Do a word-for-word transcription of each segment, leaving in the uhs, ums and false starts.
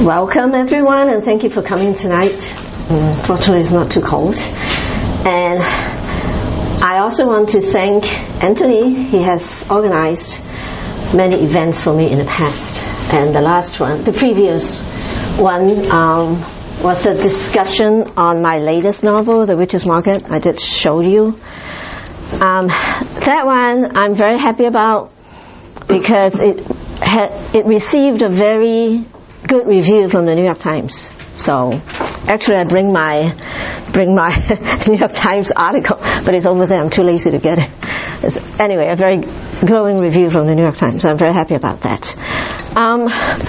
Welcome everyone, and thank you for coming tonight. Um, fortunately it's not too cold. And I also want to thank Anthony. He has organized many events for me in the past. And the last one, the previous one, um, was a discussion on my latest novel, The Witch's Market. I did show you. Um, that one I'm very happy about because it had, it received a very good review from the New York Times. So actually I bring my bring my New York Times article, but it's over there. I'm too lazy to get it. It's, anyway, a very glowing review from the New York Times. I'm very happy about that. Um,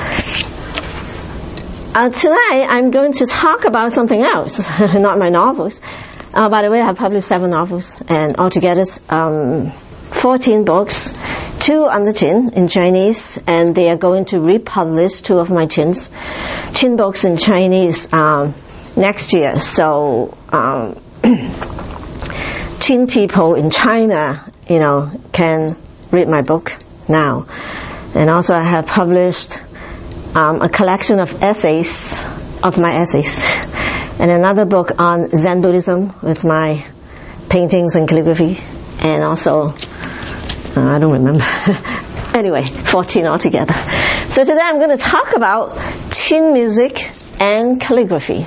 uh, tonight I'm going to talk about something else, not my novels. Uh, by the way, I've published seven novels, and altogether um, fourteen books, two on the Qin in Chinese, and they are going to republish two of my Qins, Qin books in Chinese um, next year. So um, Qin people in China, you know, can read my book now. And also I have published um, a collection of essays, of my essays, and another book on Zen Buddhism with my paintings and calligraphy, and also Uh, I don't remember. Anyway, fourteen altogether. So today I'm going to talk about Qin music and calligraphy.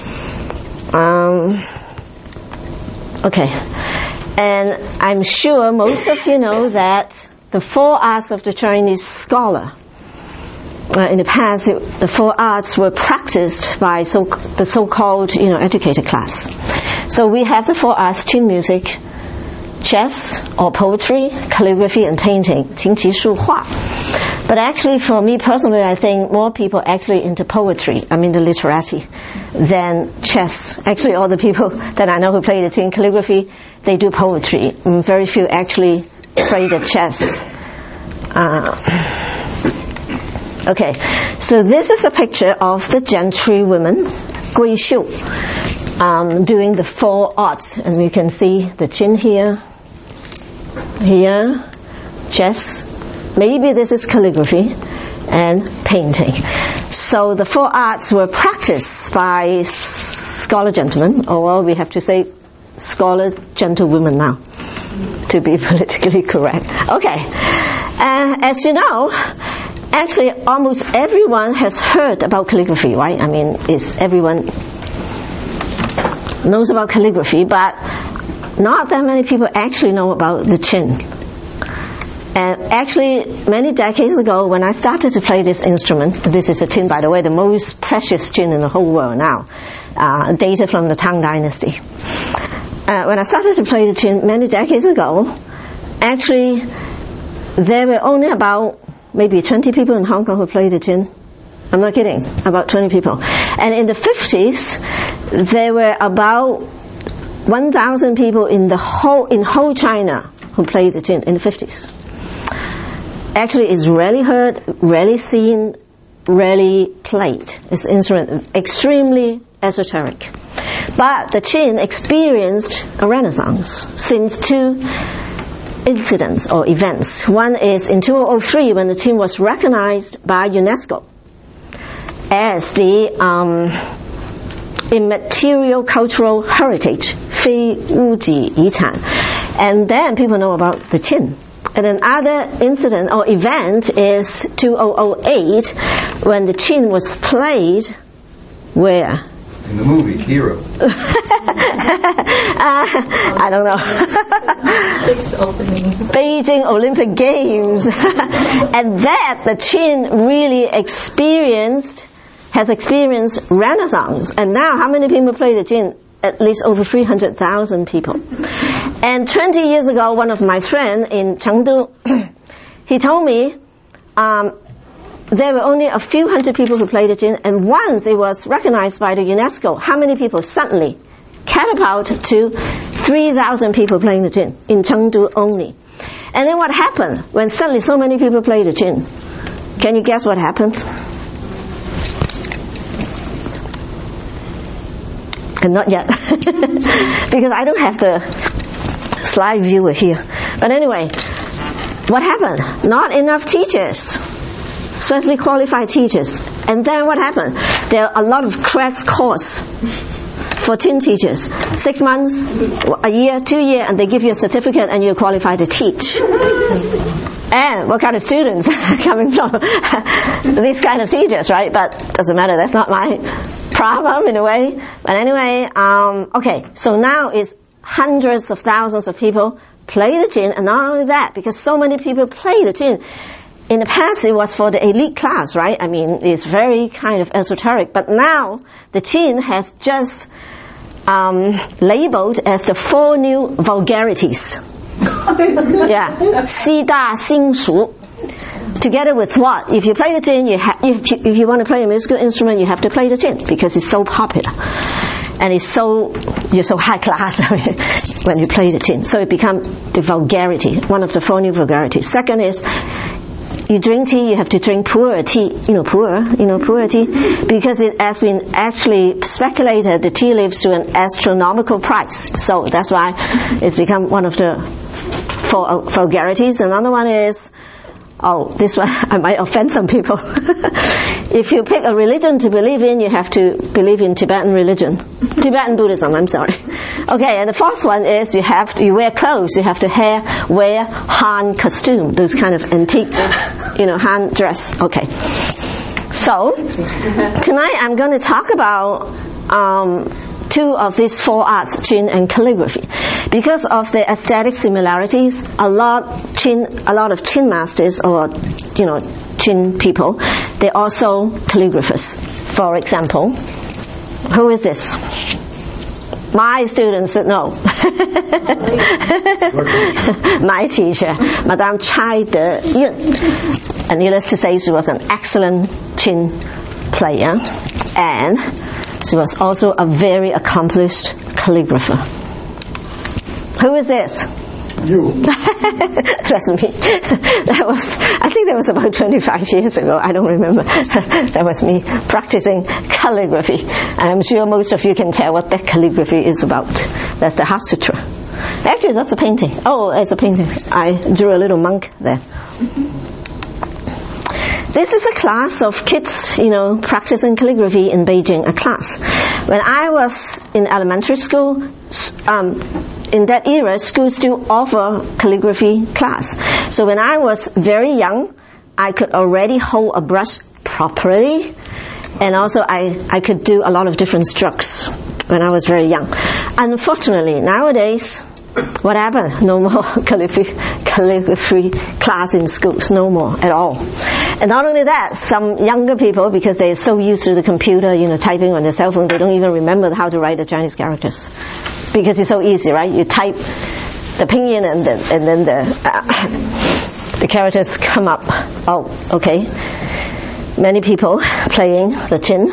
Um, okay. And I'm sure most of you know that the four arts of the Chinese scholar, uh, in the past, it, the four arts were practiced by so, the so-called, you know, educated class. So we have the four arts: Qin music, chess or poetry, calligraphy and painting, 琴棋书画. But actually for me personally, I think more people actually into poetry, I mean the literati, than chess. Actually all the people that I know who play the Qin calligraphy, they do poetry. And very few actually play the chess. Uh, okay, so this is a picture of the gentry women, Gui Xiu, um, doing the four arts. And you can see the Qin here, here, chess, maybe this is calligraphy, and painting. So the four arts were practiced by scholar gentlemen, or well, we have to say scholar gentlewomen now, to be politically correct. Okay, uh, as you know, actually almost everyone has heard about calligraphy, right? I mean, is everyone knows about calligraphy, but not that many people actually know about the Qin. And actually, many decades ago, when I started to play this instrument, this is a Qin, by the way, the most precious Qin in the whole world now, uh, dated from the Tang Dynasty. Uh, when I started to play the Qin many decades ago, actually, there were only about maybe twenty people in Hong Kong who played the Qin. I'm not kidding, about twenty people. And in the fifties, there were about one thousand people in the whole, in whole China who played the Qin in the fifties. Actually, it's rarely heard, rarely seen, rarely played. It's an instrument extremely esoteric. But the Qin experienced a renaissance since two incidents or events. One is in two thousand three when the Qin was recognized by UNESCO as the um, immaterial cultural heritage, 非物质遗产. And then people know about the Qin. And another incident or event is two thousand eight when the Qin was played where? In the movie Hero. uh, I don't know. Beijing Olympic Games. And that the Qin really experienced has experienced renaissance. And now how many people play the Qin? At least over three hundred thousand people. And twenty years ago, one of my friends in Chengdu, he told me um, there were only a few hundred people who played the Qin, and once it was recognized by the UNESCO, how many people suddenly catapulted to three thousand people playing the Qin in Chengdu only. And then what happened when suddenly so many people played the Qin? Can you guess what happened? And not yet, because I don't have the slide viewer here. But anyway, what happened? Not enough teachers, especially qualified teachers. And then what happened? There are a lot of crash course for Chin teachers. Six months, a year, two years, and they give you a certificate and you're qualified to teach. And what kind of students coming from these kind of teachers, right? But doesn't matter, that's not my problem in a way. But anyway, um, okay, so now it's hundreds of thousands of people play the Chin, and not only that, because so many people play the Chin. In the past, it was for the elite class, right? I mean, it's very kind of esoteric. But now, the Chin has just um, labeled as the four new vulgarities. Yeah, 四大新俗. Together with what? If you play the Chin, you ha- if, you, if you want to play a musical instrument, you have to play the Chin because it's so popular. And it's so, you're so high class when you play the Chin. So it becomes the vulgarity, one of the four new vulgarities. Second is, you drink tea, you have to drink pu'er tea, you know, pu'er, you know, pu'er tea, because it has been actually speculated the tea lives to an astronomical price. So that's why it's become one of the four vulgarities. Another one is, oh, this one, I might offend some people. If you pick a religion to believe in, you have to believe in Tibetan religion. Tibetan Buddhism, I'm sorry. Okay, and the fourth one is you have to, you wear clothes, you have to hair, wear Han costume, those kind of antique, you know, Han dress. Okay. So, tonight I'm going to talk about um, two of these four arts, Chin and calligraphy. Because of the aesthetic similarities, a lot Chin, a lot of Chin masters or, you know, Chin people, they're also calligraphers. For example, who is this? My students should know. My teacher, Madame Chai De Yun. And needless to say, she was an excellent Chin player, and she was also a very accomplished calligrapher. Who is this? You. That's me. That was, I think that was about twenty-five years ago. I don't remember. That was me practicing calligraphy. And I'm sure most of you can tell what that calligraphy is about. That's the Heart Sutra. Actually, that's a painting. Oh, it's a painting. I drew a little monk there. This is a class of kids, you know, practicing calligraphy in Beijing, a class. When I was in elementary school, um, in that era, schools still offer calligraphy class. So when I was very young, I could already hold a brush properly, and also I, I could do a lot of different strokes when I was very young. Unfortunately, nowadays, what happened? No more calligraphy, calligraphy class in schools, no more at all. And not only that, some younger people, because they're so used to the computer, you know, typing on their cell phone, they don't even remember how to write the Chinese characters. Because it's so easy, right? You type the pinyin and then, and then the, uh, the characters come up. Oh, okay. Many people playing the Chin.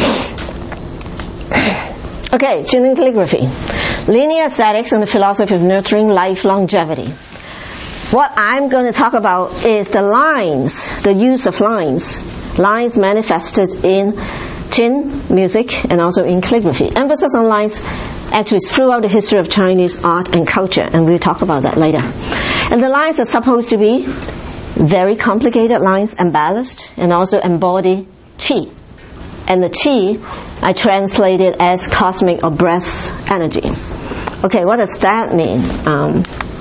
Okay, Chin and calligraphy. Linear aesthetics and the philosophy of nurturing life longevity. What I'm going to talk about is the lines, the use of lines. Lines manifested in Chin music and also in calligraphy. Emphasis on lines actually is throughout the history of Chinese art and culture, and we'll talk about that later. And the lines are supposed to be very complicated lines, embellished, and also embody Qi. And the Qi, I translate it as cosmic or breath energy. Okay, what does that mean? Um,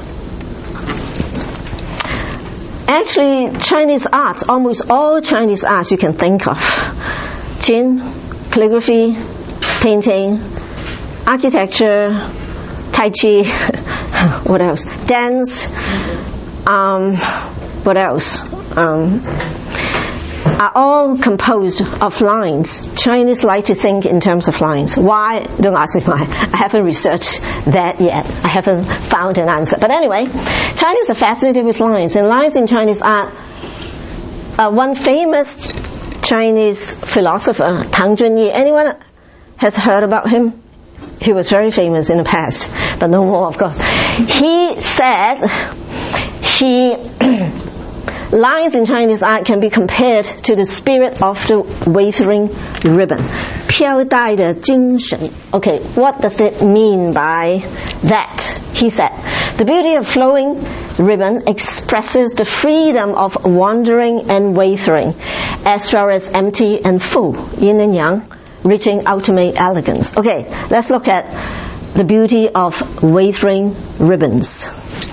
actually, Chinese arts, almost all Chinese arts you can think of, Chin, calligraphy, painting, architecture, Tai Chi, what else? Dance, um, what else? Um, are all composed of lines. Chinese like to think in terms of lines. Why? Don't ask me why. I haven't researched that yet. I haven't found an answer. But anyway, Chinese are fascinated with lines. And lines in Chinese art, uh, one famous Chinese philosopher, Tang Junyi, anyone has heard about him? He was very famous in the past, but no more, of course. He said he lines in Chinese art can be compared to the spirit of the wavering ribbon. 飘带的精神. Okay, what does it mean by that? He said, The beauty of flowing ribbon expresses the freedom of wandering and wavering, as well as empty and full, yin and yang, reaching ultimate elegance. Okay, let's look at the beauty of wavering ribbons.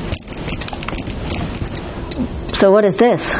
So what is this?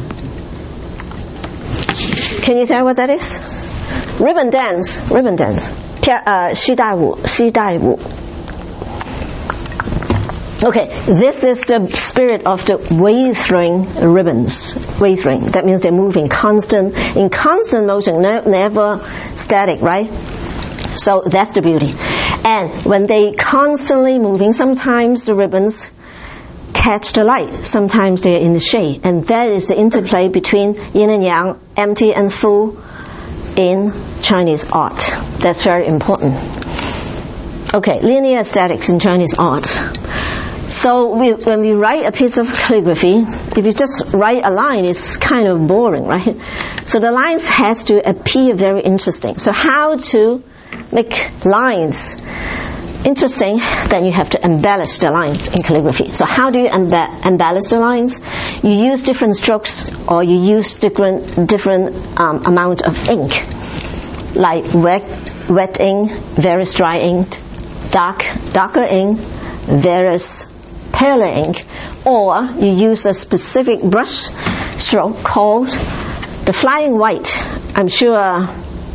Can you tell what that is? Ribbon dance, ribbon dance. 呃，系带舞，系带舞。Okay, this is the spirit of the wavering ribbons. Wavering, that means they're moving constant, in constant motion, ne- never static, right? So that's the beauty. And when they constantly moving, sometimes the ribbons catch the light, sometimes they're in the shade. And that is the interplay between yin and yang, empty and full, in Chinese art. That's very important. Okay, linear aesthetics in Chinese art. So we, when we write a piece of calligraphy, if you just write a line, it's kind of boring, right? So the lines has to appear very interesting. So how to make lines interesting? Then you have to embellish the lines in calligraphy. So how do you embe- embellish the lines? You use different strokes, or you use different different um, amount of ink, like wet wet ink, various dry ink, dark darker ink, various paler ink, or you use a specific brush stroke called the flying white. I'm sure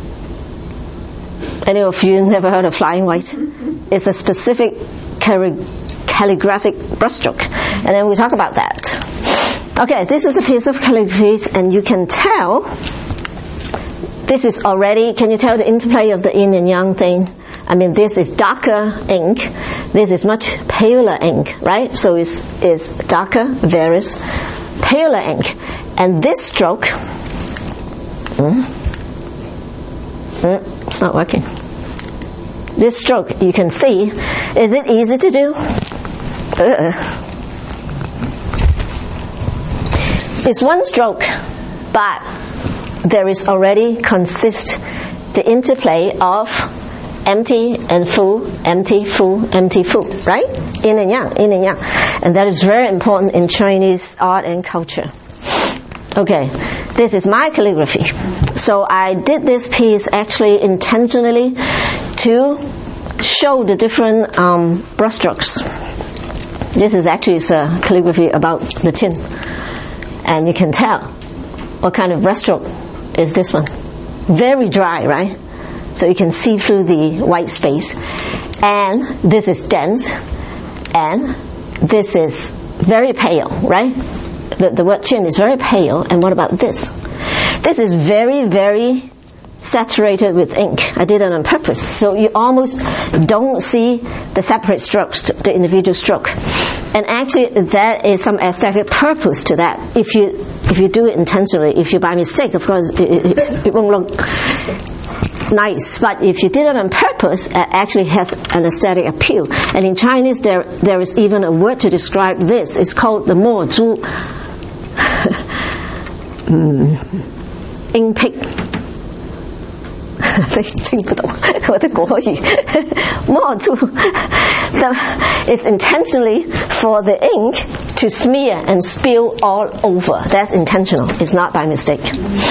any of you never heard of flying white. It's a specific calligraphic brushstroke, and then we talk about that. Okay, this is a piece of calligraphy, and you can tell this is already, can you tell the interplay of the yin and yang thing? I mean, this is darker ink, this is much paler ink, right? So it's, it's darker, various paler ink. And this stroke, mm, mm, it's not working. This stroke, you can see, is it easy to do? Uh, it's one stroke, but there is already consist the interplay of empty and full, empty, full, empty, full, right? Yin and yang, yin and yang. And that is very important in Chinese art and culture. Okay, this is my calligraphy. So I did this piece actually intentionally to show the different um, brushstrokes. This is actually a calligraphy about the tin. And you can tell what kind of brushstroke is this one. Very dry, right? So you can see through the white space. And this is dense. And this is very pale, right? The, the word chin is very pale. And what about this? This is very, very saturated with ink. I did it on purpose. So you almost don't see the separate strokes, the individual stroke. And actually that is some aesthetic purpose to that. If you if you do it intentionally, if you by mistake, of course it, it, it won't look nice. But if you did it on purpose, it actually has an aesthetic appeal. And in Chinese there there is even a word to describe this. It's called the mo zhu. Ink pick. 听不懂我的国语 more to the, it's intentionally for the ink to smear and spill all over. That's intentional. It's not by mistake.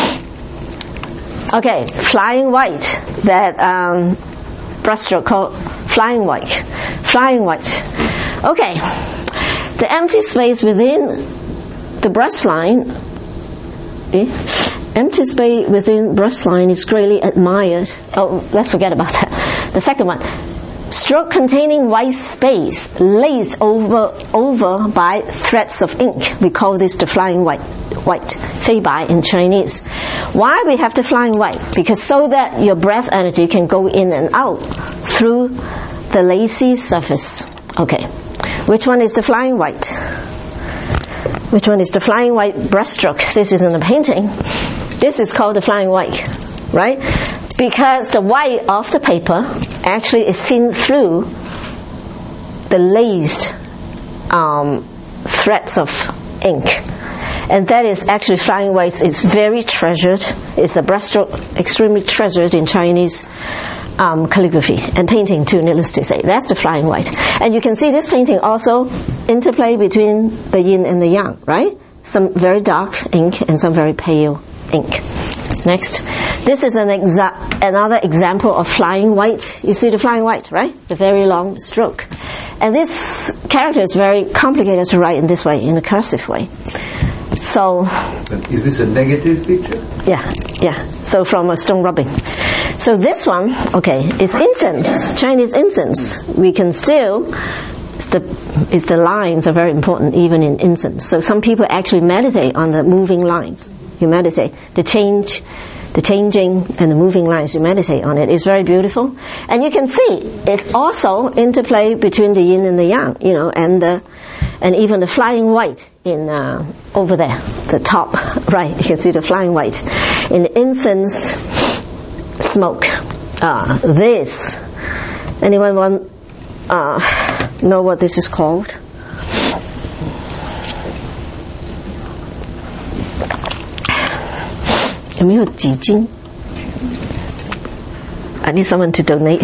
Okay, flying white. That um, brushstroke called flying white. Flying white. Okay, the empty space within the brush line. Eh? Empty space within brush line is greatly admired. Oh, let's forget about that. The second one. Stroke containing white space laced over over by threads of ink. We call this the flying white, white, 飞白 in Chinese. Why we have the flying white? Because so that your breath energy can go in and out through the lacy surface. Okay. Which one is the flying white? Which one is the flying white brushstroke? This is in a painting. This is called the flying white, right? Because the white of the paper actually is seen through the laced um, threads of ink. And that is actually flying whites. It's very treasured. It's a brushstroke extremely treasured in Chinese um, calligraphy and painting too, needless to say. That's the flying white. And you can see this painting also interplay between the yin and the yang, right? Some very dark ink and some very pale ink. Next. This is an exa- another example of flying white. You see the flying white, right? The very long stroke. And this character is very complicated to write in this way, in a cursive way. So, is this a negative picture? Yeah, yeah. So from a stone rubbing. So this one, okay, is incense, Chinese incense. We can still, it's the, it's the lines are very important even in incense. So some people actually meditate on the moving lines. You meditate. The change, the changing and the moving lines, you meditate on it. It's very beautiful. And you can see it's also interplay between the yin and the yang, you know, and the, and even the flying white in uh, over there, the top right. You can see the flying white in the incense smoke. Uh, this, anyone want uh, know what this is called? I need someone to donate.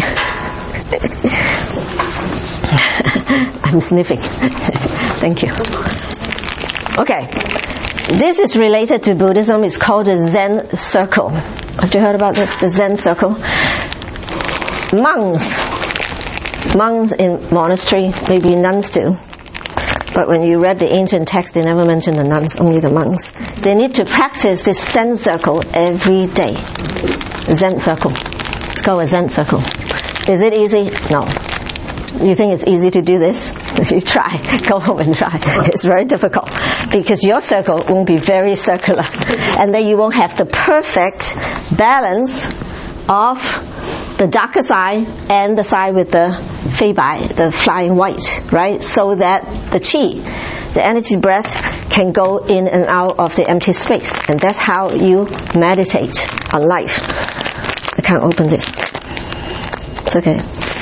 I'm sniffing. Thank you. Okay. This is related to Buddhism. It's called the Zen Circle. Have you heard about this? The Zen Circle. Monks. Monks in monastery, maybe nuns too. But when you read the ancient text, they never mention the nuns, only the monks. They need to practice this Zen circle every day. Zen circle. It's called a Zen circle. Is it easy? No. You think it's easy to do this? If you try, go home and try. It's very difficult because your circle won't be very circular. And then you won't have the perfect balance of the darker side and the side with the fei bai, the flying white, right? So that the qi, the energy breath, can go in and out of the empty space. And that's how you meditate on life. I can't open this. It's okay.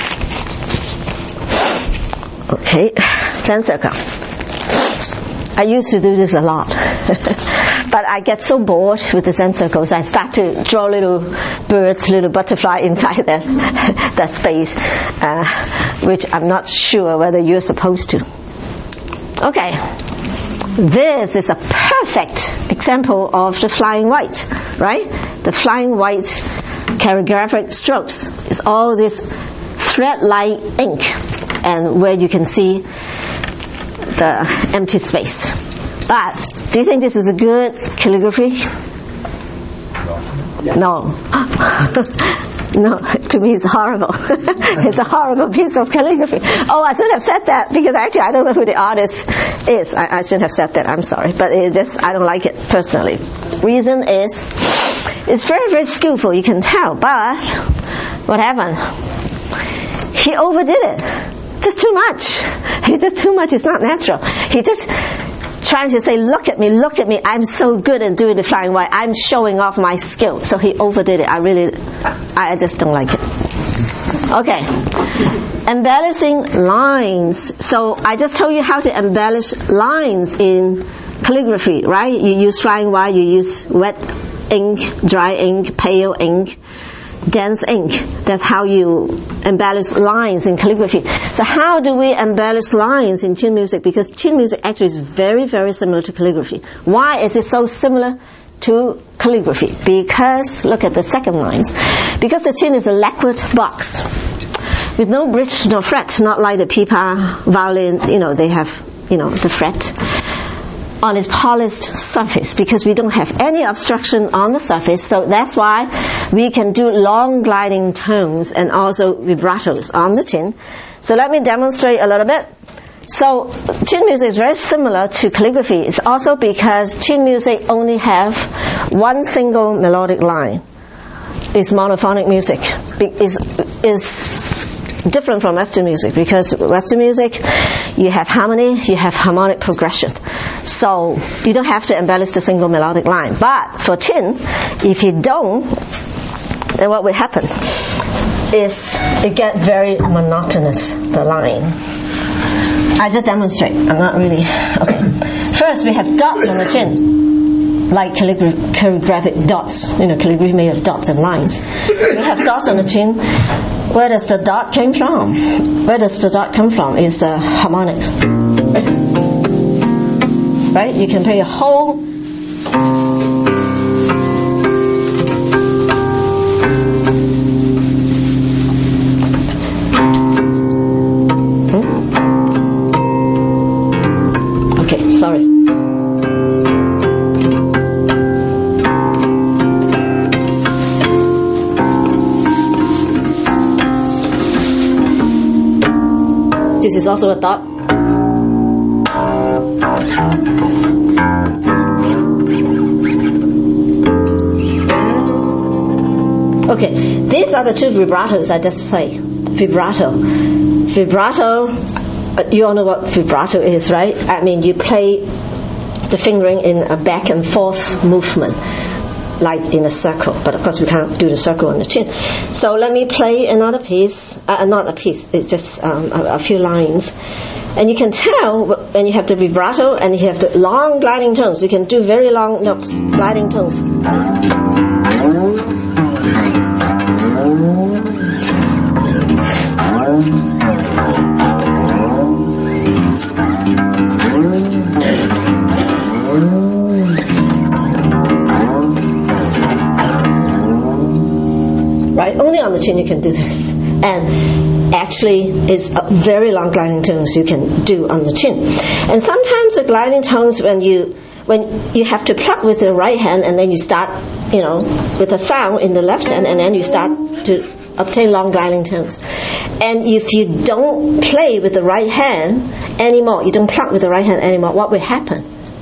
Okay, Zen circle. I used to do this a lot. But I get so bored with the Zen circles, I start to draw little birds, little butterfly inside that, that space, uh, which I'm not sure whether you're supposed to. Okay. This is a perfect example of the flying white, right? The flying white calligraphic strokes. It's all this thread-like ink, and where you can see the empty space. But do you think this is a good calligraphy? No. No, to me it's horrible. It's a horrible piece of calligraphy. Oh, I should have said that because actually I don't know who the artist is. I, I should have said that. I'm sorry, but it just I don't like it personally. Reason is it's very very skillful. You can tell, but what happened? He overdid it. Just too much. He just too much. It's not natural. He just trying to say, look at me, look at me, I'm so good at doing the flying white, I'm showing off my skill. So he overdid it. I really, I just don't like it. Okay. Embellishing lines. So I just told you how to embellish lines in calligraphy, right? You use flying white, you use wet ink, dry ink, pale ink, dense ink. That's how you embellish lines in calligraphy. So how do we embellish lines in Qin music? Because Qin music actually is very, very similar to calligraphy. Why is it so similar to calligraphy? Because, look at the second lines. Because the Qin is a lacquered box with no bridge, no fret, not like the pipa, violin, you know, they have, you know, the fret on its polished surface, because we don't have any obstruction on the surface. So that's why we can do long gliding tones and also vibratos on the Qin. So let me demonstrate a little bit. So Qin music is very similar to calligraphy. It's also because Qin music only have one single melodic line. It's monophonic music. It's, it's different from Western music, because Western music you have harmony, you have harmonic progression. So you don't have to embellish the single melodic line. But for Qin, if you don't, then what will happen is it get very monotonous, the line. I just demonstrate. I'm not really... Okay. First, we have dots on the chin, like calligra- calligraphic dots. You know, calligraphy made of dots and lines. We have dots on the chin. Where does the dot came from? Where does the dot come from? Is the harmonics. Right? You can play a whole Okay, sorry. This is also a dot. Okay, these are the two vibratos I just played. Vibrato. Vibrato, you all know what vibrato is, right? I mean, you play the fingering in a back and forth movement, like in a circle. But of course, we can't do the circle on the chin. So let me play another piece. Uh, not a piece, it's just um, a, a few lines. And you can tell when you have the vibrato and you have the long gliding tones. You can do very long notes, gliding tones. Right? Only on the chin you can do this. And actually, it's a very long gliding tones you can do on the chin. And sometimes the gliding tones, when you when you have to pluck with the right hand, and then you start, you know, with a sound in the left hand, and then you start to obtain long gliding tones. And if you don't play with the right hand anymore, you don't pluck with the right hand anymore, what will happen?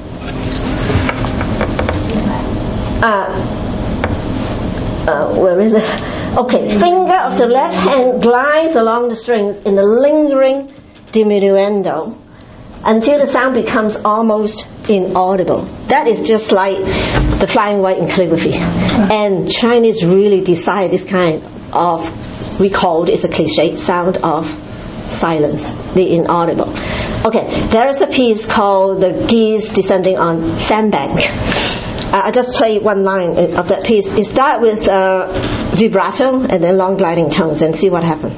Uh, uh, where is it? Okay, finger of the left hand glides along the strings in a lingering diminuendo until the sound becomes almost inaudible. That is just like the flying white in calligraphy. And Chinese really desire this kind of, we call it, it's a cliche, sound of silence, the inaudible. Okay, there is a piece called The Geese Descending on Sandbank. I just play one line of that piece. It starts with uh, vibrato and then long gliding tones, and see what happens.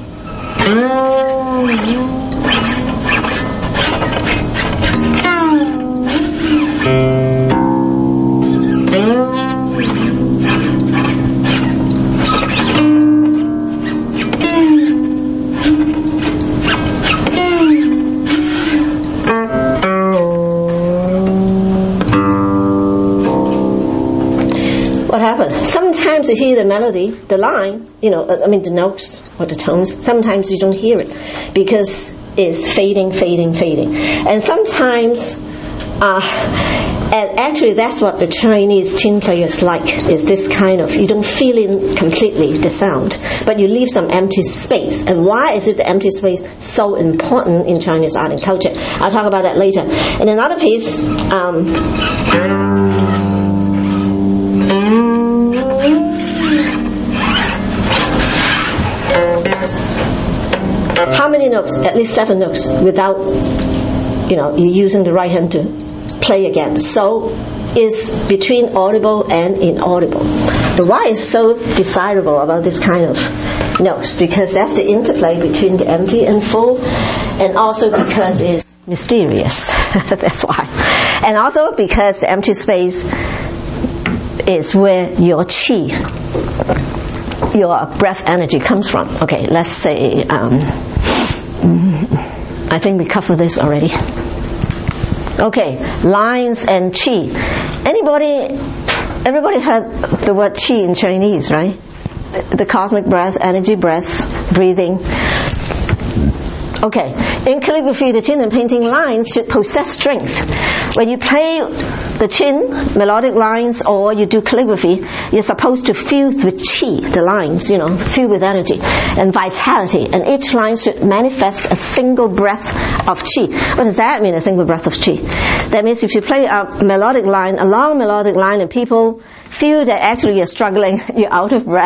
What happens? Sometimes you hear the melody, the line, you know, I mean the notes or the tones. Sometimes you don't hear it because it's fading, fading, fading. And sometimes, uh, and actually that's what the Chinese chin players like, is this kind of, you don't feel in completely the sound, but you leave some empty space. And why is it the empty space so important in Chinese art and culture? I'll talk about that later. In another piece, um, how many notes? At least seven notes without, you know, you using the right hand to play again. So it's between audible and inaudible. But why is so desirable about this kind of notes? Because that's the interplay between the empty and full, and also because it's mysterious. That's why. And also because the empty space is where your qi, your breath energy comes from. Okay, let's say, um, I think we covered this already. Okay, lines and qi. Anybody, everybody heard the word qi in Chinese, right? The cosmic breath, energy breath, breathing. Okay, in calligraphy, the chin and painting lines should possess strength. When you play the chin, melodic lines, or you do calligraphy, you're supposed to fill with qi, the lines, you know, fill with energy and vitality. And each line should manifest a single breath of qi. What does that mean, a single breath of qi? That means if you play a melodic line, a long melodic line, and people feel that actually you're struggling, you're out of breath,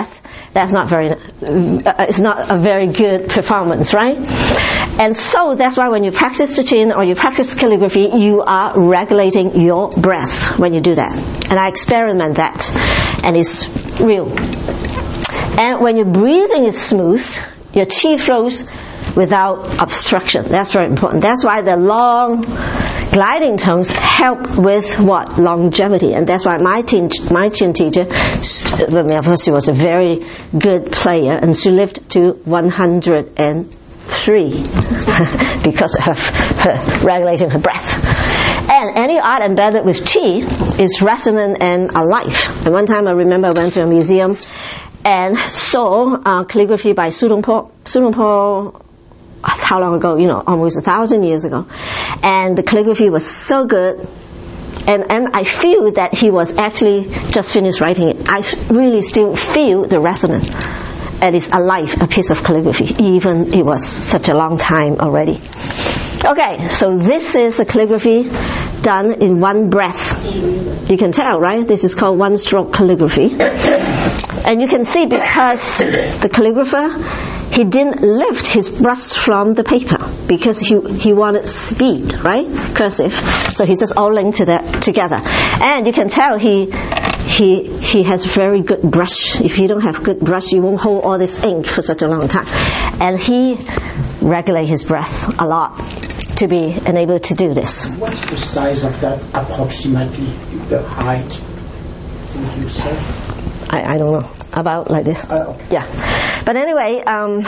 that's not very, uh, it's not a very good performance, right? And so that's why when you practice the Qin or you practice calligraphy, you are regulating your breath when you do that. And I experiment that, and it's real. And when your breathing is smooth, your qi flows without obstruction. That's very important. That's why the long gliding tones help with what? Longevity. And that's why my teen, my Qin teacher, of course, she was a very good player, and she lived to one hundred three because of her regulating her breath. And any art embedded with qi is resonant and alive. And one time I remember I went to a museum and saw uh, calligraphy by Su Dongpo. Su Dongpo, how long ago? You know, almost a thousand years ago. And the calligraphy was so good. And, and I feel that he was actually just finished writing it. I really still feel the resonance. And it's alive, a piece of calligraphy, even it was such a long time already. Okay, so this is a calligraphy done in one breath. You can tell, right? This is called one-stroke calligraphy. And you can see because the calligrapher, he didn't lift his brush from the paper because he he wanted speed, right? Cursive. So he just all linked to that together. And you can tell he he he has very good brush. If you don't have good brush, you won't hold all this ink for such a long time. And he regulate his breath a lot to be enabled to do this. What's the size of that approximately, the height? Something you said? I, I don't know. About like this. Uh, okay. Yeah. But anyway, um,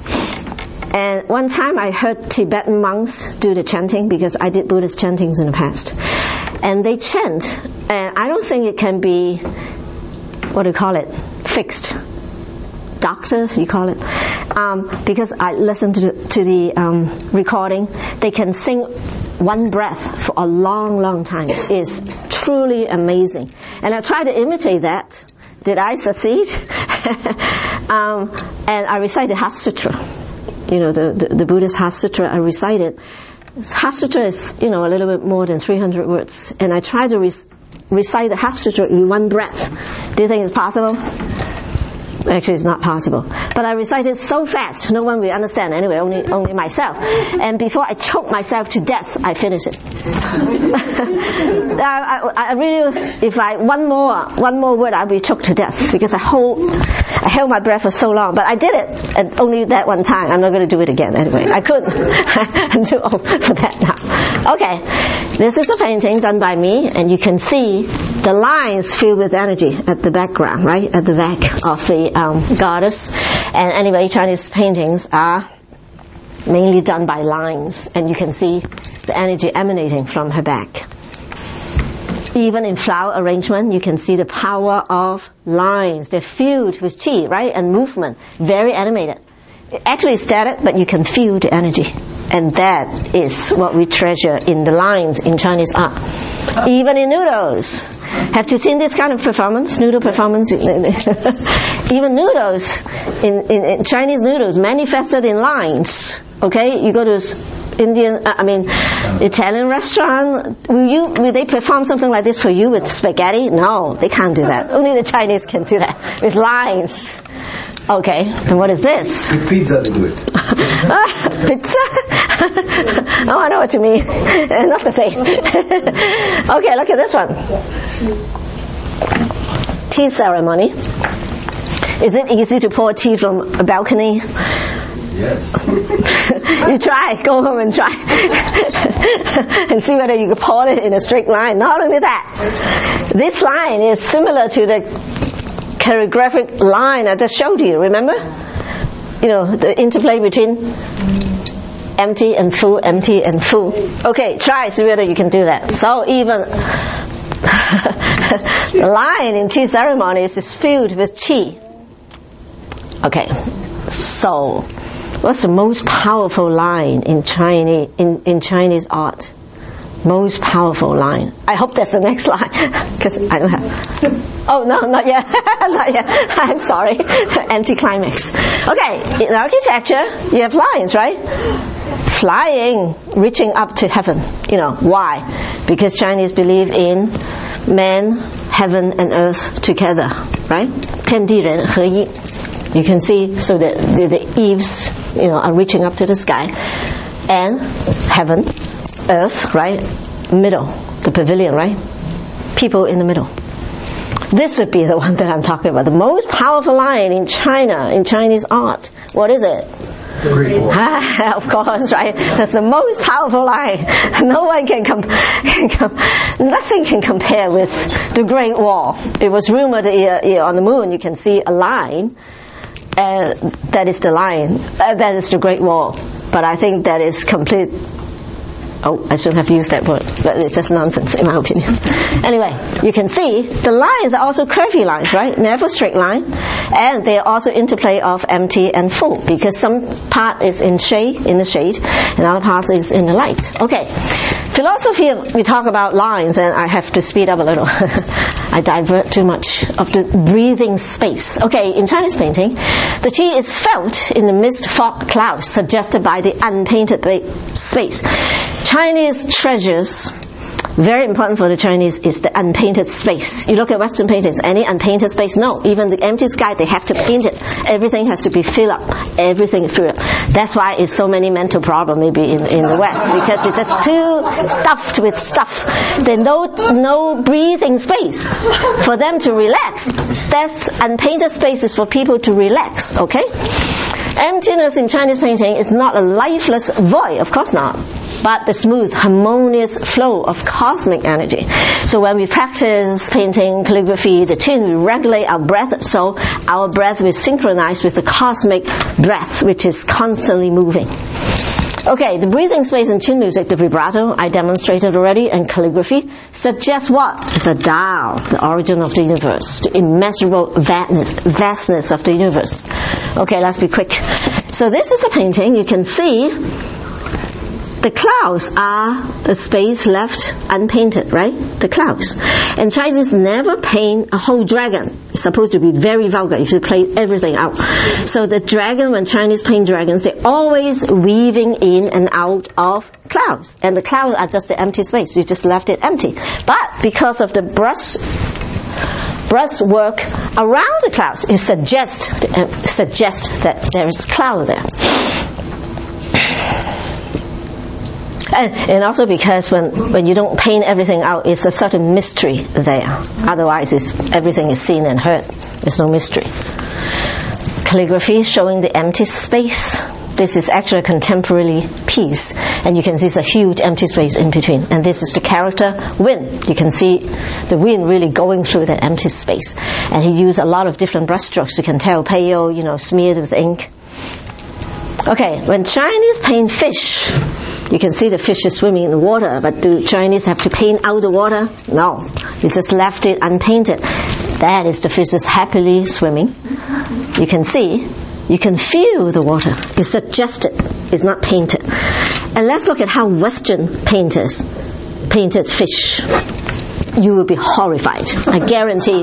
and one time I heard Tibetan monks do the chanting because I did Buddhist chantings in the past. And they chant, and I don't think it can be, what do you call it, fixed. Doctors, you call it. Um, because I listened to the, to the um, recording, they can sing one breath for a long, long time. It's truly amazing. And I tried to imitate that. Did I succeed? um, and I recited Heart Sutra. You know, the, the, the Buddhist Heart Sutra, I recited. Heart Sutra is, you know, a little bit more than three hundred words. And I tried to re- recite the Heart Sutra in one breath. Do you think it's possible? Actually, it's not possible. But I recited so fast, no one will understand anyway, only only myself. And before I choked myself to death, I finished it. I, I, I really, if I one more one more word, I'll be choked to death because I hold I held my breath for so long. But I did it, and only that one time. I'm not going to do it again anyway. I couldn't. I'm too old for that now. Okay, this is a painting done by me, and you can see the lines filled with energy at the background, right at the back of the Um, goddess. And anyway, Chinese paintings are mainly done by lines, and you can see the energy emanating from her back. Even in flower arrangement, you can see the power of lines. They're filled with qi, right, and movement, very animated. Actually static, but you can feel the energy. And that is what we treasure in the lines in Chinese art. Even in noodles. Have you seen this kind of performance, noodle performance? Even noodles, in, in, in Chinese noodles, manifested in lines. Okay, you go to Indian, uh, I mean, Italian restaurant. Will you? Will they perform something like this for you with spaghetti? No, they can't do that. Only the Chinese can do that with lines. Okay, and what is this? With pizza they do it. Pizza? Oh, I know what you mean. Not the same. Okay, look at this one. Tea ceremony. Is it easy to pour tea from a balcony? Yes. You try. Go home and try. And see whether you can pour it in a straight line. Not only that, this line is similar to the choreographic line I just showed you, remember? You know, the interplay between empty and full, empty and full. Okay, try, see whether you can do that. So even the line in tea ceremonies is filled with qi. Okay, so what's the most powerful line in Chinese, in, in Chinese art? Most powerful line. I hope that's the next line, because I don't have. Oh no, not yet, not yet. I'm sorry. Anticlimax. Okay, in architecture, you have lines, right? Flying, reaching up to heaven. You know why? Because Chinese believe in man, heaven, and earth together, right? 天地人合一. You can see, so the, the, the eaves, you know, are reaching up to the sky, and heaven, earth, right, middle, the pavilion, right, people in the middle. This would be the one that I'm talking about, the most powerful line in China, in Chinese art. What is it? Ah, of course, right? That's the most powerful line. No one can, com- can com- nothing can compare with the Great Wall. It was rumored that uh, on the moon you can see a line, uh, that is the line, uh, that is the Great Wall. But I think that is complete. Oh, I shouldn't have used that word, but it's just nonsense in my opinion. Anyway, you can see the lines are also curvy lines, right? Never straight line. And they are also interplay of empty and full, because some part is in shade, in the shade, and other part is in the light. Okay. Philosophy, we talk about lines, and I have to speed up a little. I divert too much of the breathing space. Okay, in Chinese painting, the tea is felt in the mist fog clouds suggested by the unpainted space. Chinese treasures, very important for the Chinese, is the unpainted space. You look at Western paintings, any unpainted space? No. Even the empty sky, they have to paint it. Everything has to be filled up. Everything is filled up. That's why it's so many mental problems maybe in, in the West, because it's just too stuffed with stuff. There's no, no breathing space for them to relax. That's unpainted spaces for people to relax, okay? Emptiness in Chinese painting is not a lifeless void, of course not, but the smooth, harmonious flow of cosmic energy. So when we practice painting, calligraphy, the Qin, we regulate our breath, so our breath will synchronize with the cosmic breath, which is constantly moving. Okay, the breathing space in Qin music, the vibrato, I demonstrated already, and calligraphy, suggests what? The Tao, the origin of the universe, the immeasurable vastness, vastness of the universe. Okay, let's be quick. So this is a painting. You can see the clouds are the space left unpainted, right? The clouds. And Chinese never paint a whole dragon. It's supposed to be very vulgar if you play everything out. So the dragon, when Chinese paint dragons, they're always weaving in and out of clouds. And the clouds are just the empty space. You just left it empty. But because of the brush brush work around the clouds, it suggests, uh, suggests that there is cloud there. And, and also because when, when you don't paint everything out, it's a certain mystery there. Otherwise, it's, everything is seen and heard. There's no mystery. Calligraphy showing the empty space. This is actually a contemporary piece, and you can see it's a huge empty space in between. And this is the character wind. You can see the wind really going through that empty space. And he used a lot of different brush strokes. You can tell pale, you know, smeared with ink. Okay, when Chinese paint fish, you can see the fish is swimming in the water, but do Chinese have to paint out the water? No. You just left it unpainted. That is the fish is happily swimming. You can see, you can feel the water. It's suggested. It's not painted. And let's look at how Western painters painted fish. You will be horrified. I guarantee.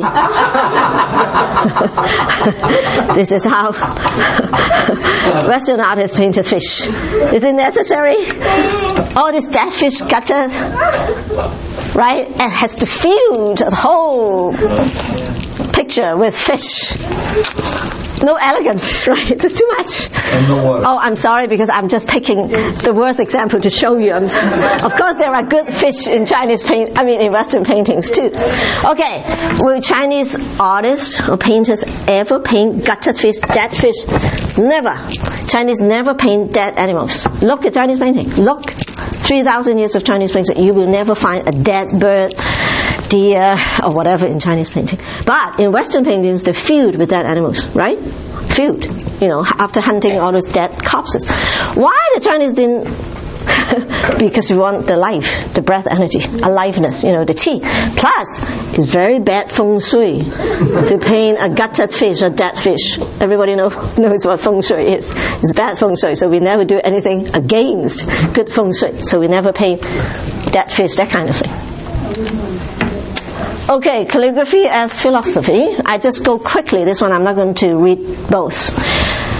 This is how Western artists painted fish. Is it necessary? All this dead fish gutted, right? And has to fill the whole picture with fish. No elegance, right? It's too much. And no water. Oh, I'm sorry, because I'm just picking the worst example to show you. I'm, of course, there are good fish in Chinese paint. I mean, in Western paintings too. Okay, will Chinese artists or painters ever paint gutted fish, dead fish? Never. Chinese never paint dead animals. Look at Chinese painting. Look, three thousand years of Chinese painting, you will never find a dead bird, deer, or whatever in Chinese painting. But in Western paintings, they're filled with dead animals, right? Filled, you know, after hunting all those dead corpses. Why the Chinese didn't? Because we want the life, the breath energy, aliveness, you know, the qi. Plus, it's very bad feng shui to paint a gutted fish or dead fish. Everybody know, knows what feng shui is. It's bad feng shui, so we never do anything against good feng shui. So we never paint dead fish, that kind of thing. Okay, calligraphy as philosophy. I just go quickly. This one I'm not going to read both.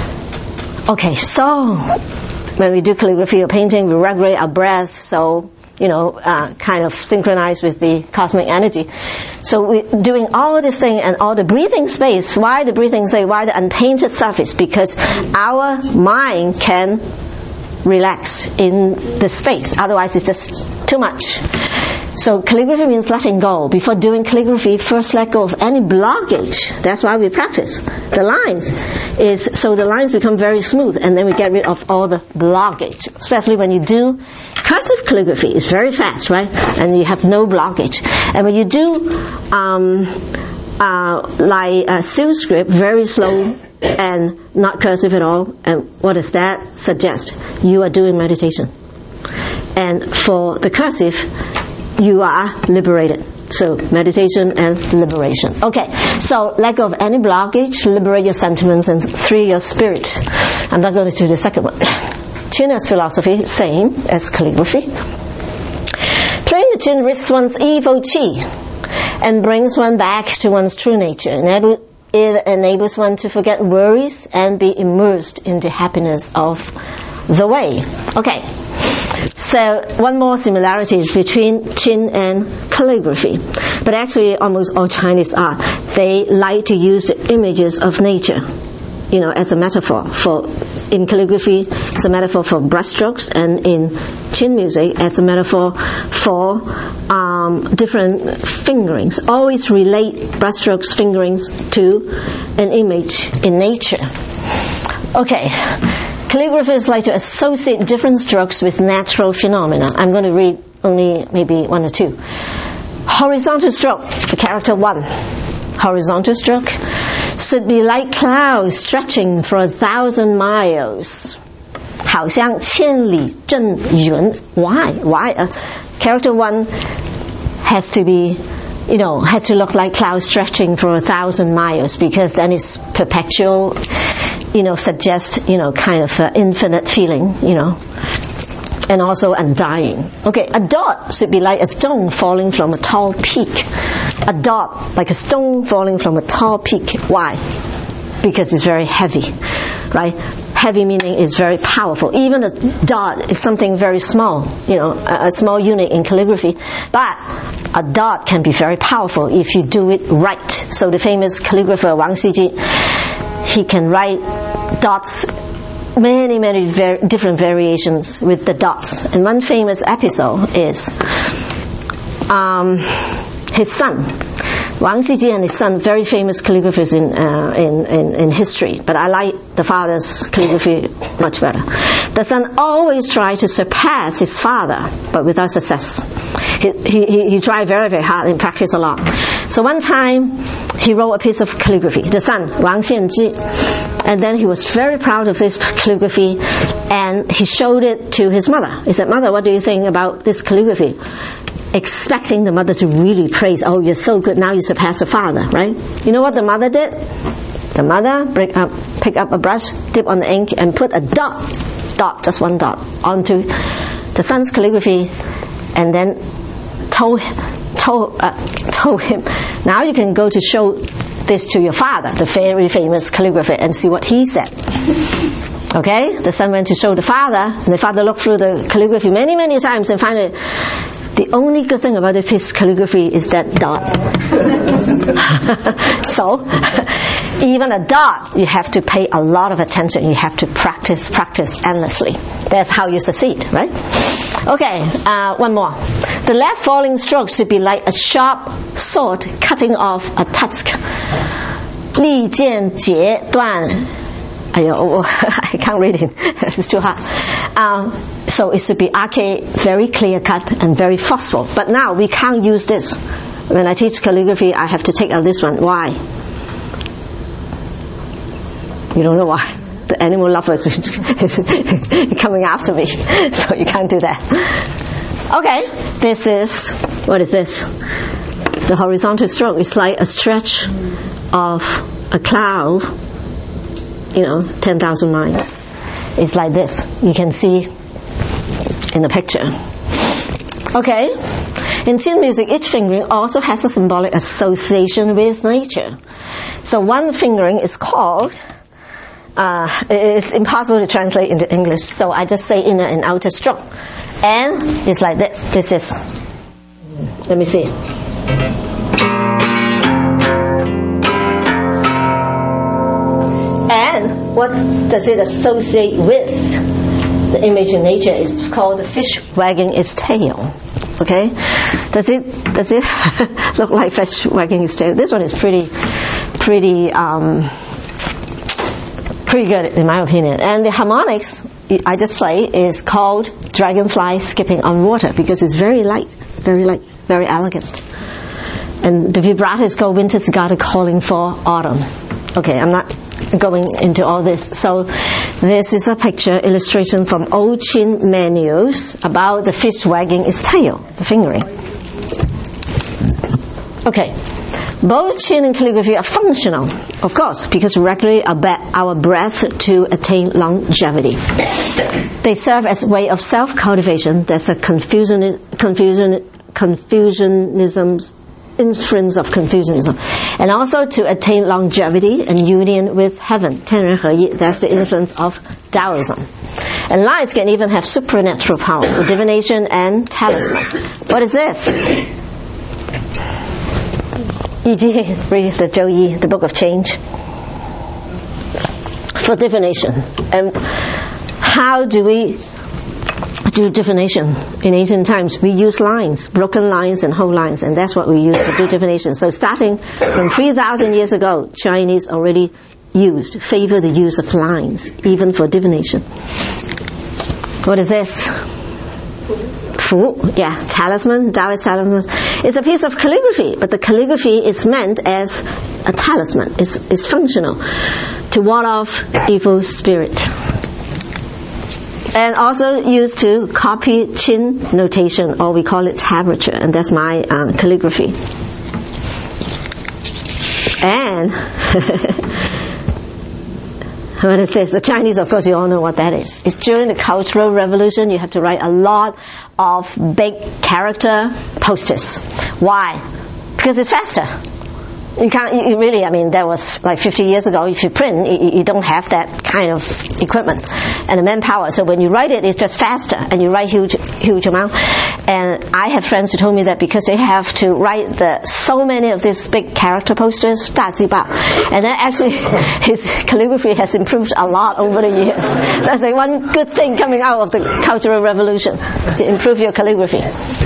Okay, so when we do calligraphy or painting, we regulate our breath. So you know, uh, kind of synchronized with the cosmic energy. So we're doing all this thing and all the breathing space. Why the breathing space? Why the unpainted surface? Because our mind can relax in the space. Otherwise, it's just too much. So calligraphy means letting go. Before doing calligraphy, first let go of any blockage. That's why we practice. The lines is so the lines become very smooth, and then we get rid of all the blockage. Especially when you do cursive calligraphy, it's very fast, right? And you have no blockage. And when you do um, uh, like a seal script, very slow and not cursive at all. And what does that suggest? You are doing meditation. And for the cursive, you are liberated. So meditation and liberation. Okay, so let go of any blockage, liberate your sentiments, and free your spirit. I'm not going to do the second one. Qin as philosophy, same as calligraphy. Playing the qin rids one's evil qi and brings one back to one's true nature. Enable, it enables one to forget worries and be immersed in the happiness of the way. Okay. So one more similarities between qin and calligraphy. But actually almost all Chinese art, they like to use the images of nature, you know, as a metaphor. For in calligraphy, it's a metaphor for brushstrokes, and in qin music, as a metaphor for um, different fingerings. Always relate brushstrokes, fingerings to an image in nature. Okay. Calligraphers like to associate different strokes with natural phenomena. I'm going to read only maybe one or two. Horizontal stroke, the character one. Horizontal stroke should be like clouds stretching for a thousand miles. 好像千里正圆. Why? Why? Uh, character one has to be, you know, has to look like clouds stretching for a thousand miles, because then it's perpetual, you know, suggest, you know, kind of uh, infinite feeling, you know, and also undying. Okay, a dot should be like a stone falling from a tall peak. A dot, like a stone falling from a tall peak. Why? Because it's very heavy, right? Heavy meaning is very powerful. Even a dot is something very small, you know, a, a small unit in calligraphy. But a dot can be very powerful if you do it right. So the famous calligrapher Wang Xiji, he can write dots, many, many var- different variations with the dots. And one famous episode is um, his son. Wang Xiji and his son, very famous calligraphers in, uh, in, in, in history. But I like the father's calligraphy much better. The son always tried to surpass his father, but without success. He, he, he tried very, very hard and practiced a lot. So one time, he wrote a piece of calligraphy, the son, Wang Xianzhi. And then he was very proud of this calligraphy, and he showed it to his mother. He said, "Mother, what do you think about this calligraphy?" Expecting the mother to really praise, "Oh, you're so good, now you surpass the father," right? You know what the mother did? The mother break up, pick up a brush, dip on the ink, and put a dot, dot, just one dot, onto the son's calligraphy, and then told, told, uh, told him, "Now you can go to show this to your father," the very famous calligrapher, and see what he said. Okay? The son went to show the father, and the father looked through the calligraphy many, many times, and finally, the only good thing about the piece of calligraphy is that dot. So, even a dot, you have to pay a lot of attention. You have to practice, practice endlessly. That's how you succeed, right? Okay, uh, one more. The left falling stroke should be like a sharp sword cutting off a tusk. 利剑截断. Oh, I can't read it. It's too hard. Um, so it should be arcade, very clear cut and very forceful. But now we can't use this. When I teach calligraphy, I have to take out this one. Why? You don't know why? The animal lovers is coming after me, so you can't do that. Okay, this is, what is this? The horizontal stroke is like a stretch of a cloud, you know, ten thousand miles. It's like this. You can see in the picture. Okay. In qin music, each fingering also has a symbolic association with nature. So one fingering is called, uh, it's impossible to translate into English, so I just say inner and outer stroke. And it's like this. This is, let me see. And what does it associate with? The image in nature is called the fish wagging its tail. Okay? Does it does it look like fish wagging its tail? This one is pretty pretty um, pretty good in my opinion. And the harmonics I just play is called Dragonfly Skipping on Water because it's very light, very light, very elegant. And the vibrato is called Winter's Garter Calling for Autumn. Okay, I'm not going into all this. So this is a picture illustration from old Qin manuals about the fish wagging its tail, the fingering. Okay, both Qin and calligraphy are functional, of course, because we regulate our breath to attain longevity. They serve as a way of self-cultivation. There's a confusion, confusion, Confucianism's inference of Confucianism, and also to attain longevity and union with heaven. Tenren Heyi, that's the influence of Taoism. And lines can even have supernatural power, with divination and talisman. What is this? Yi Ji, read the Zhou Yi, the Book of Change. For divination. And how do we do divination? In ancient times, we use lines, broken lines and whole lines, and that's what we use to do divination. So starting from three thousand years ago, Chinese already used, favor the use of lines, even for divination. What is this? Fu, yeah, talisman, Taoist talisman. It's a piece of calligraphy, but the calligraphy is meant as a talisman. It's, it's functional to ward off evil spirit. And also used to copy Qin notation, or we call it tablature, and that's my uh, calligraphy. And what is this? The Chinese, of course, you all know what that is. It's during the Cultural Revolution, you have to write a lot of big character posters. Why? Because it's faster. You can't, you really, I mean, that was like fifty years ago. If you print, you, you don't have that kind of equipment and the manpower. So when you write it, it's just faster, and you write huge, huge amount. And I have friends who told me that because they have to write the so many of these big character posters, 大字报, and then actually his calligraphy has improved a lot over the years. That's like one good thing coming out of the Cultural Revolution, to improve your calligraphy.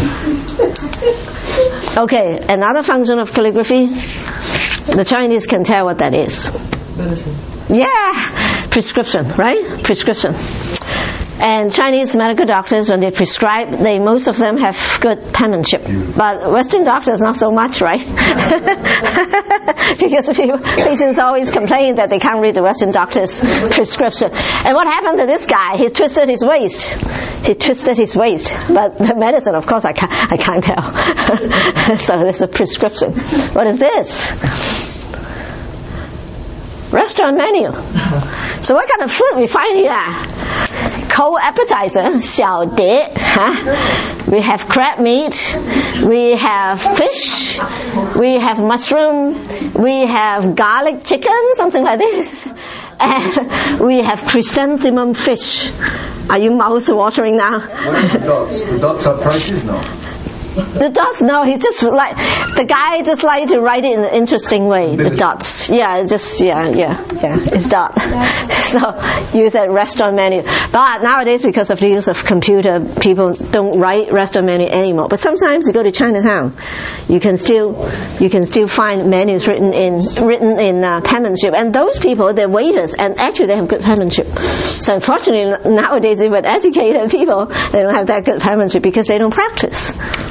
Okay, another function of calligraphy, the Chinese can tell what that is. Medicine. Yeah, prescription, right? Prescription. And Chinese medical doctors, when they prescribe, they most of them have good penmanship. But Western doctors, not so much, right? Because people, patients always complain that they can't read the Western doctor's prescription. And what happened to this guy? He twisted his waist. He twisted his waist. But the medicine, of course, I can't, I can't tell. So there's a prescription. What is this? Restaurant menu. So what kind of food we find here? Cold appetizer, 小碟, huh? We have crab meat, we have fish, we have mushroom, we have garlic chicken, something like this. And we have chrysanthemum fish. Are you mouth-watering now? What are the dots? The dots are prices now. The dots, no, he's just like, the guy just like to write it in an interesting way, the dots. Yeah, just, yeah, yeah, yeah, it's dot. So, use a restaurant menu. But nowadays, because of the use of computer, people don't write restaurant menu anymore. But sometimes you go to Chinatown, you can still, you can still find menus written in, written in uh, penmanship. And those people, they're waiters, and actually they have good penmanship. So unfortunately, nowadays, even educated people, they don't have that good penmanship because they don't practice.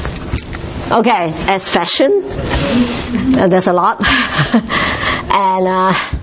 Okay, as fashion, uh, there's a lot. And, uh,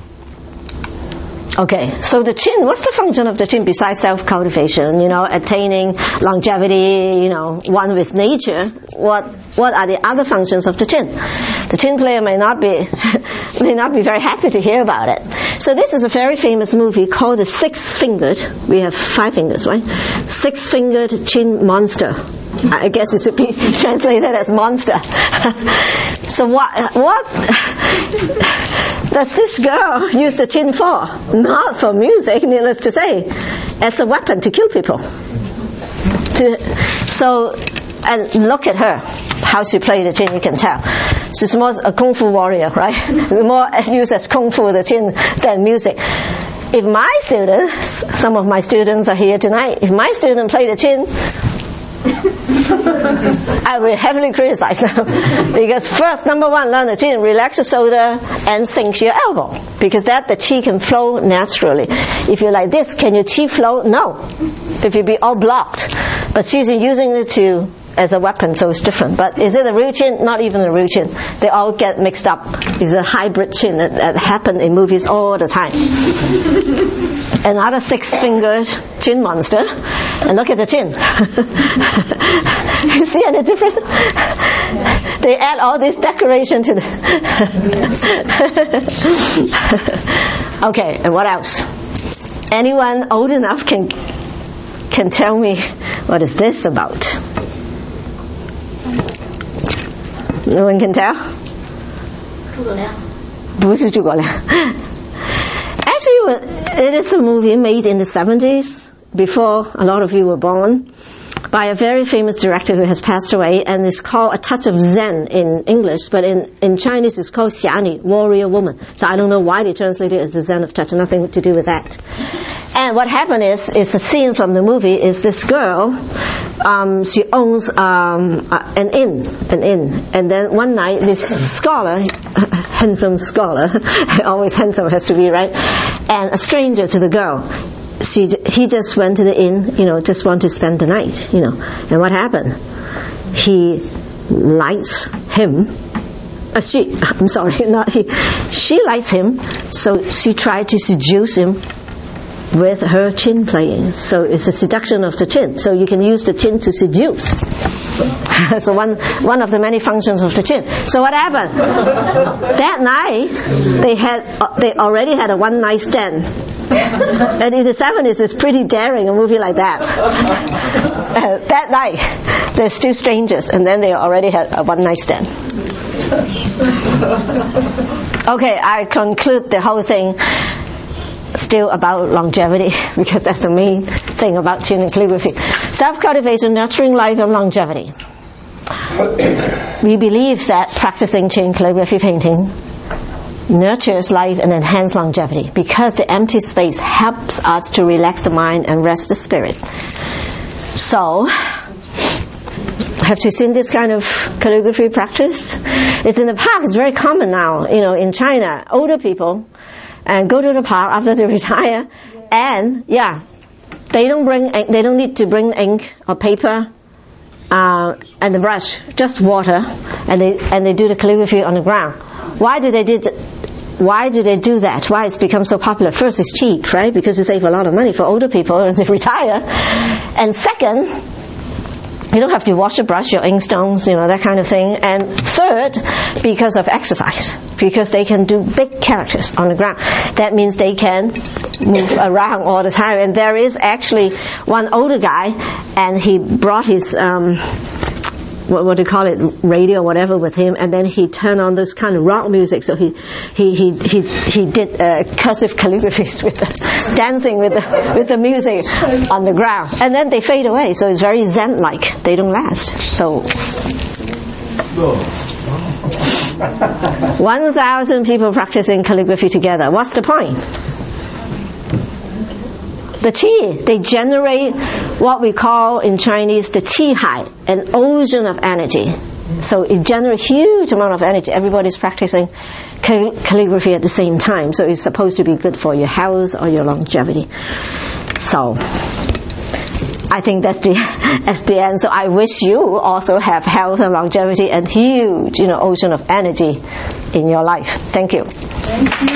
okay, so the Qin, what's the function of the Qin besides self-cultivation, you know, attaining longevity, you know, one with nature? What what are the other functions of the Qin? The Qin player may not be may not be very happy to hear about it. So this is a very famous movie called The Six-Fingered. We have five fingers, right? Six-Fingered Qin Monster. I guess it should be translated as monster. So what what does this girl use the Qin for? Not for music, needless to say. As a weapon to kill people. To, so, and look at her, how she played the chin, you can tell. She's more a kung fu warrior, right? More used as kung fu, the chin, than music. If my students, some of my students are here tonight, if my student played the chin, I will heavily criticize them. Because first, number one, learn the chin, relax the shoulder and sink your elbow. Because that the chi can flow naturally. If you're like this, can your chi flow? No. If you be all blocked. But she's using it to as a weapon, so it's different. But is it a real chin? Not even a real chin. They all get mixed up. It's a hybrid chin that, that happens in movies all the time. Another six-fingered chin monster. And look at the chin. You see any difference? They add all this decoration to the... Okay, and what else? Anyone old enough can can tell me what is this about? No one can tell? 诸葛亮. 不是诸葛亮. Actually, it is a movie made in the seventies, before a lot of you were born, by a very famous director who has passed away, and it's called A Touch of Zen in English, but in, in Chinese it's called Xiani, warrior woman. So I don't know why they translated it as the Zen of Touch, nothing to do with that. And what happened is, is the scene from the movie is this girl, um, she owns um, an inn, an inn, and then one night this scholar, handsome scholar, always handsome has to be, right, and a stranger to the girl, she, he just went to the inn, you know, just want to spend the night, you know, and what happened? He likes him. Uh, she, I'm sorry, not he. She likes him, so she tried to seduce him with her chin playing. So it's a seduction of the chin. So you can use the chin to seduce. So one one of the many functions of the chin. So what happened? That night they had uh, they already had a one night stand. And in the seventies, it's pretty daring, a movie like that. Uh, that night, they're still strangers, and then they already had a one night stand. Okay, I conclude the whole thing still about longevity, because that's the main thing about chin and calligraphy. Self-cultivation, nurturing life, and longevity. We believe that practicing chin calligraphy painting nurtures life and enhances longevity, because the empty space helps us to relax the mind and rest the spirit. So, have you seen this kind of calligraphy practice? It's in the park. It's very common now, you know, in China. Older people and go to the park after they retire, and yeah, they don't bring, they don't need to bring ink or paper uh, and the brush, just water, and they and they do the calligraphy on the ground. Why do they do th- Why do they do that? Why it's become so popular? First, it's cheap, right? Because you save a lot of money for older people and they retire. And second, you don't have to wash the brush, your inkstones, you know, that kind of thing. And third, because of exercise, because they can do big characters on the ground. That means they can move around all the time. And there is actually one older guy, and he brought his um, what, what do you call it, radio or whatever with him, and then he turned on this kind of rock music. So he he he he, he did uh, cursive calligraphies with the, dancing with the with the music on the ground, and then they fade away. So it's very Zen-like. They don't last. So one thousand people practicing calligraphy together. What's the point? The qi, they generate what we call in Chinese the qi hai, an ocean of energy. So it generates a huge amount of energy. Everybody's practicing cal- calligraphy at the same time. So it's supposed to be good for your health or your longevity. So I think that's the that's the end. So I wish you also have health and longevity and huge, you know, ocean of energy in your life. Thank you. Thank you.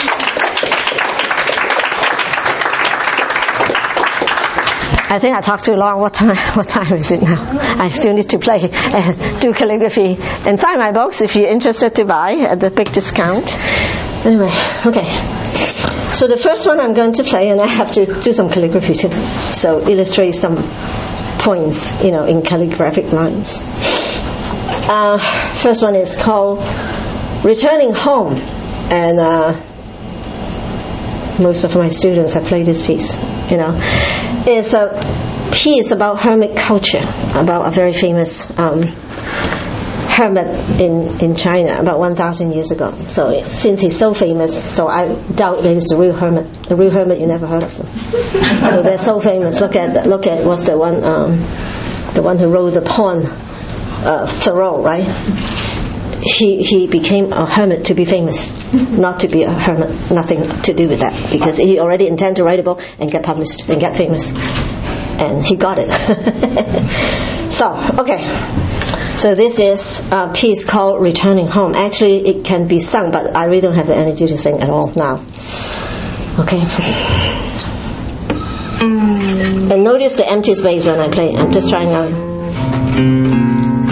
I think I talked too long. What time? What time is it now? I still need to play and do calligraphy and sign my books if you're interested to buy at the big discount. Anyway, okay. So the first one I'm going to play, and I have to do some calligraphy too. So illustrate some points, you know, in calligraphic lines. Uh, first one is called Returning Home, and uh, most of my students have played this piece, you know. It's a piece about hermit culture, about a very famous um, hermit in, in China about one thousand years ago. So since he's so famous, so I doubt that he's the real hermit. The real hermit, you never heard of them. So they're so famous. Look at look at what's the one um, the one who wrote the poem, uh, Thoreau, right? He he became a hermit to be famous, not to be a hermit. Nothing to do with that, because he already intended to write a book and get published and get famous, and he got it. So okay, so this is a piece called "Returning Home." Actually, it can be sung, but I really don't have the energy to sing at all now. Okay, and notice the empty space when I play. I'm just trying out.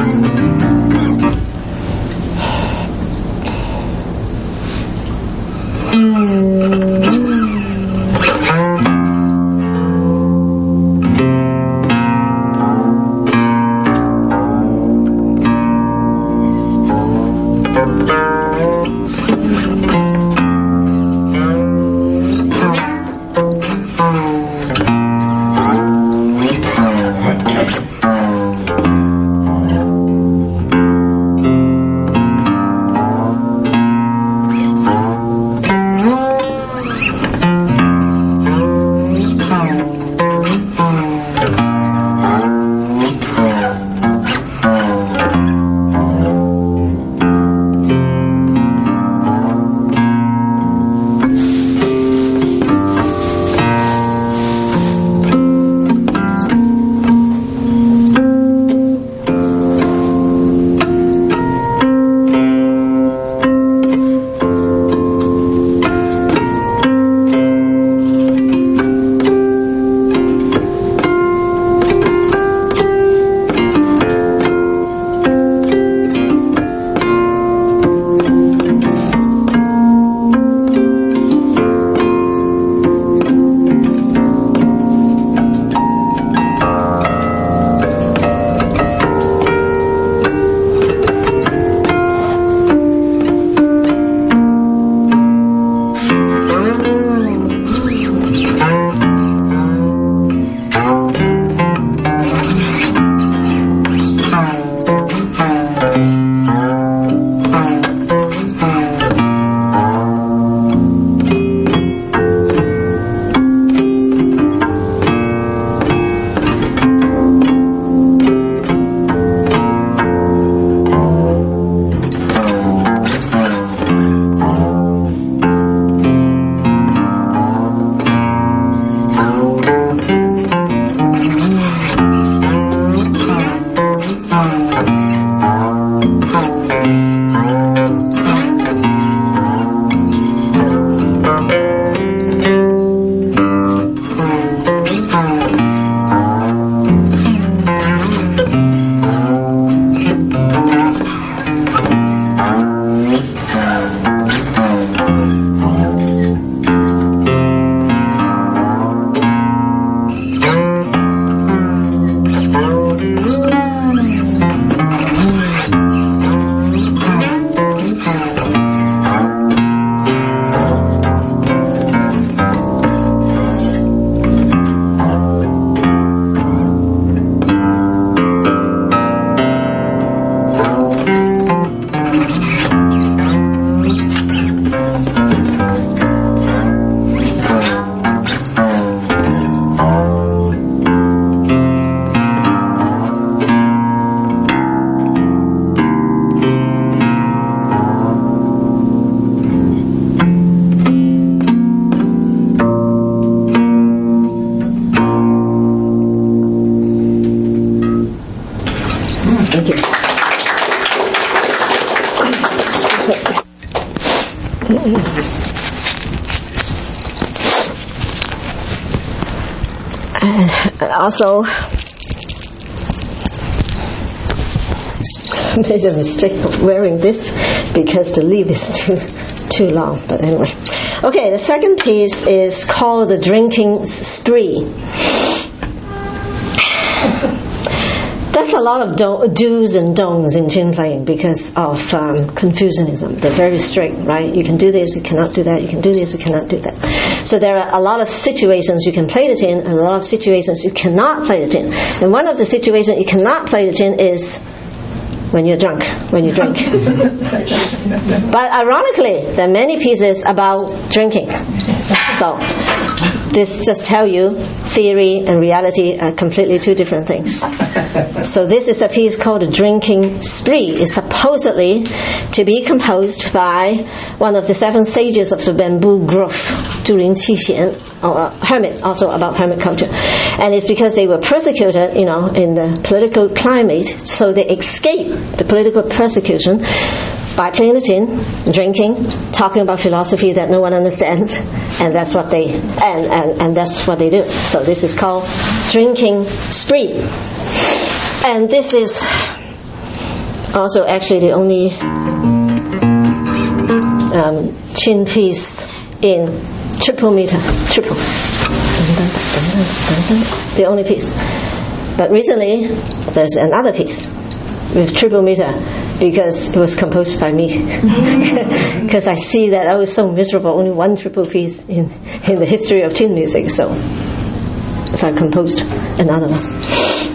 Thank you. And also made a mistake of wearing this because the leaf is too too long. But anyway, okay. The second piece is called "The Drinking Spree." There's a lot of do- do's and don'ts in chin playing because of um, Confucianism. They're very strict, right? You can do this, you cannot do that. You can do this, you cannot do that. So there are a lot of situations you can play the chin, and a lot of situations you cannot play the chin. And one of the situations you cannot play the chin is when you're drunk, when you drink. But ironically, there are many pieces about drinking. So this just tell you theory and reality are completely two different things. So this is a piece called a Drinking Spree. It's supposedly to be composed by one of the seven sages of the bamboo grove, Zhu Lin Qi Xian, or uh, hermits, also about hermit culture. And it's because they were persecuted, you know, in the political climate, so they escaped the political persecution by playing the chin, drinking, talking about philosophy that no one understands, and that's what they and, and, and that's what they do. So this is called Drinking Spree. And this is also actually the only um, chin piece in triple meter. Triple. The only piece. But recently there's another piece with triple meter, because it was composed by me. Because I see that I was so miserable, only one triple piece in, in the history of chin music, so so I composed another one.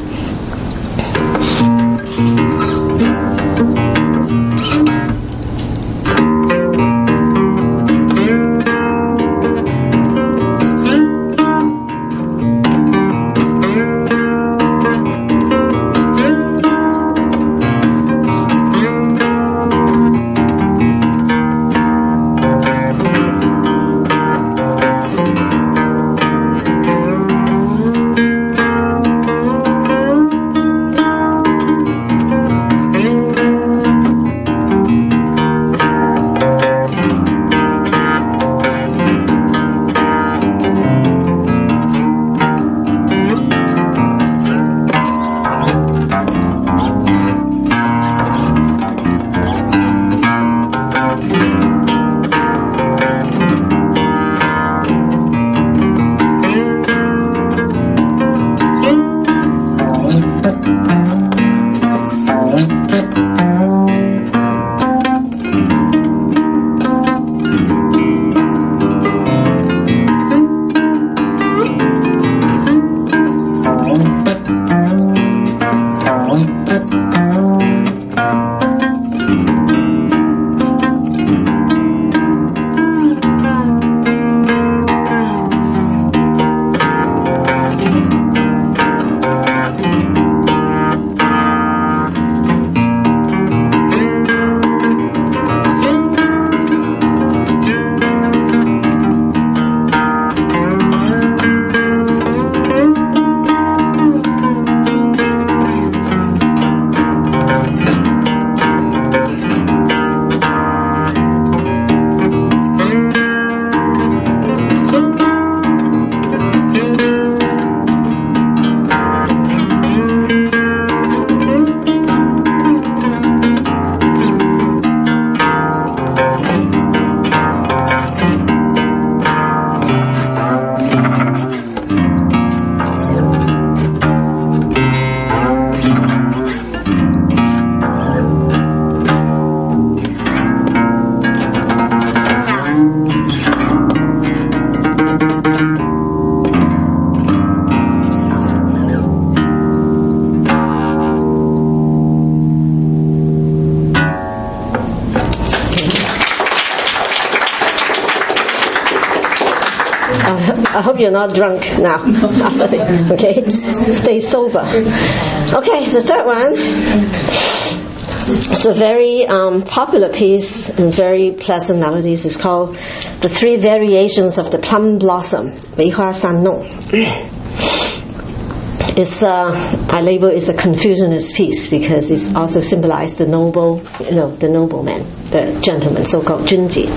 I hope you're not drunk now. Okay? Stay sober. Okay, the third one. It's a very um, popular piece and very pleasant melodies. It's called The Three Variations of the Plum Blossom, 梅花三弄. It's uh, I label it as a Confucianist piece because it's also symbolized the noble, you know, the nobleman, the gentleman, so-called 君子.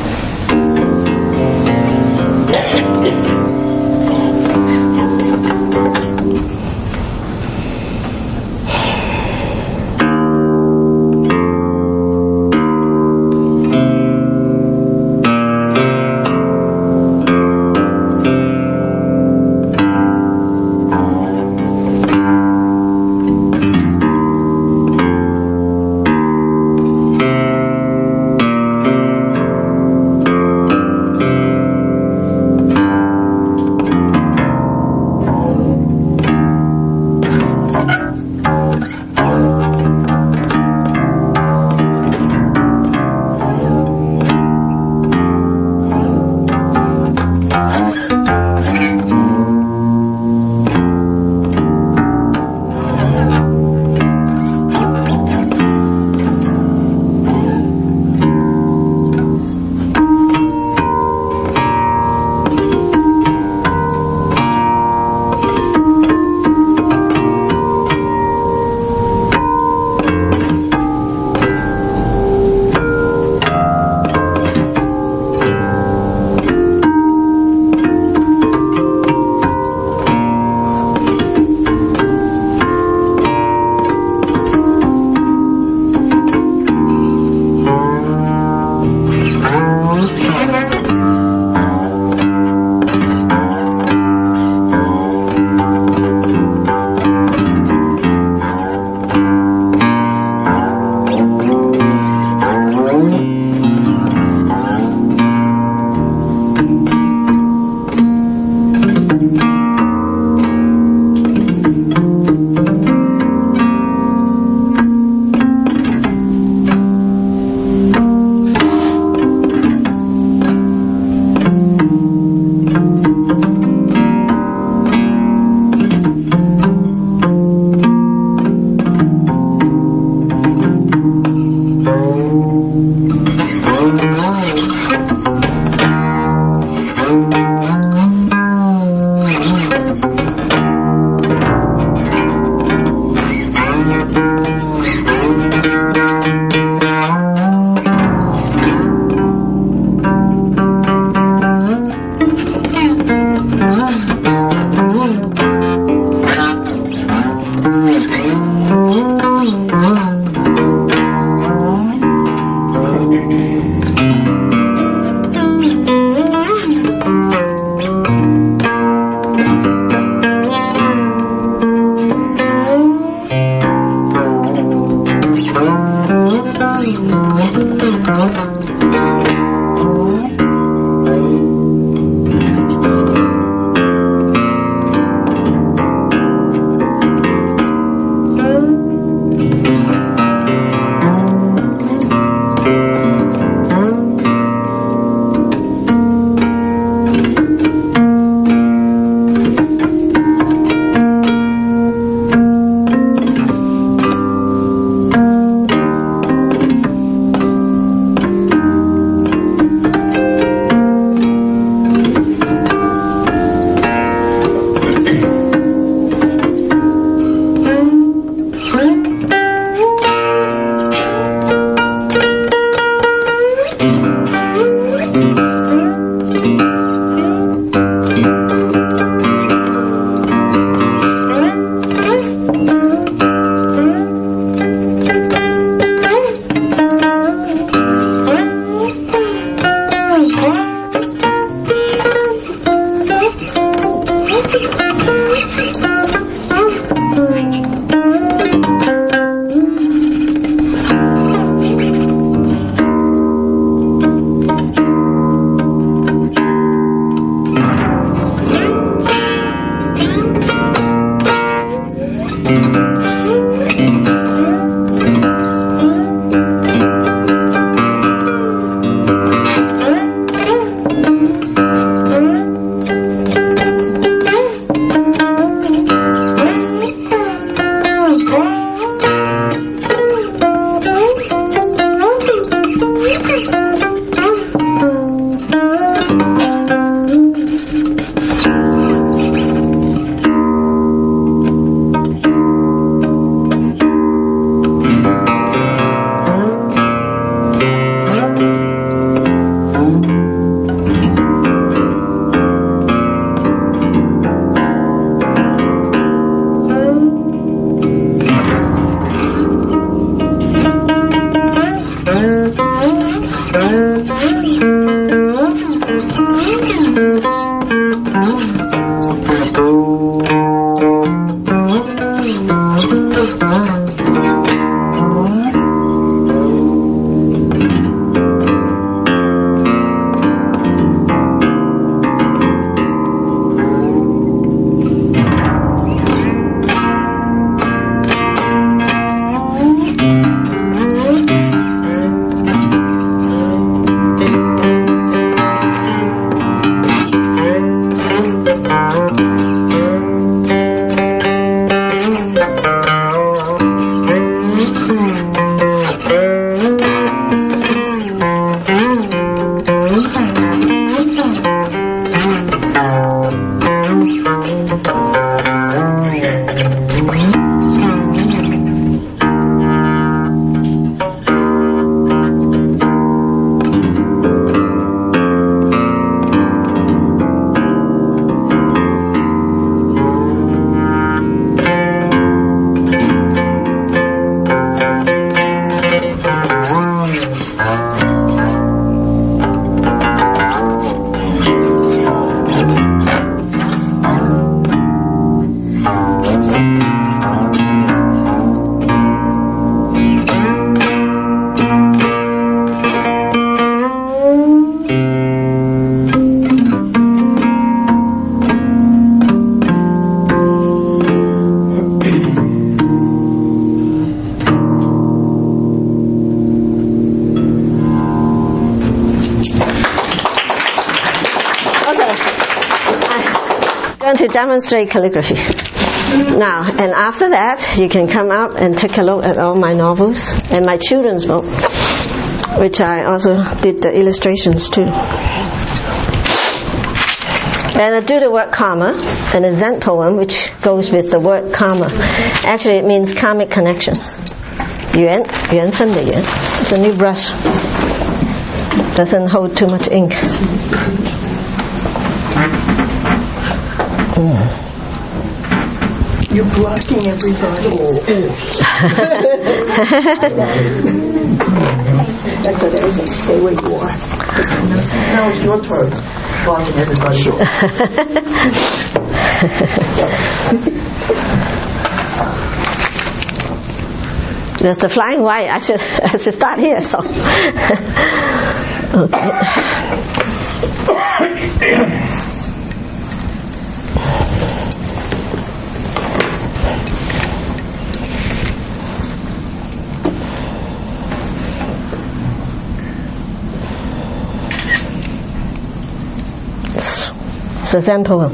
To demonstrate calligraphy. Now, and after that, you can come up and take a look at all my novels and my children's book, which I also did the illustrations too. And I do the word karma and a Zen poem which goes with the word karma. Actually, it means karmic connection. Yuan, yuan fen de yuan. It's a new brush. Doesn't hold too much ink. You're blocking everybody. That's what I say. Stay where you are. Now it's your turn. Blocking everybody. Sure. There's the flying white. I should, I should start here. So. Okay. It's a Zen poem.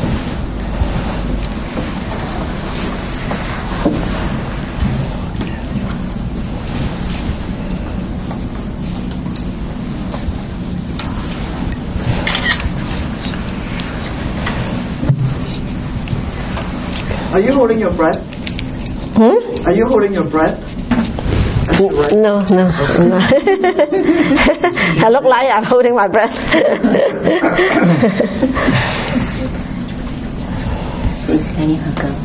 Are you holding your breath? Hmm? Are you holding your breath? No, no, no. I look like I'm holding my breath. Please letting her go.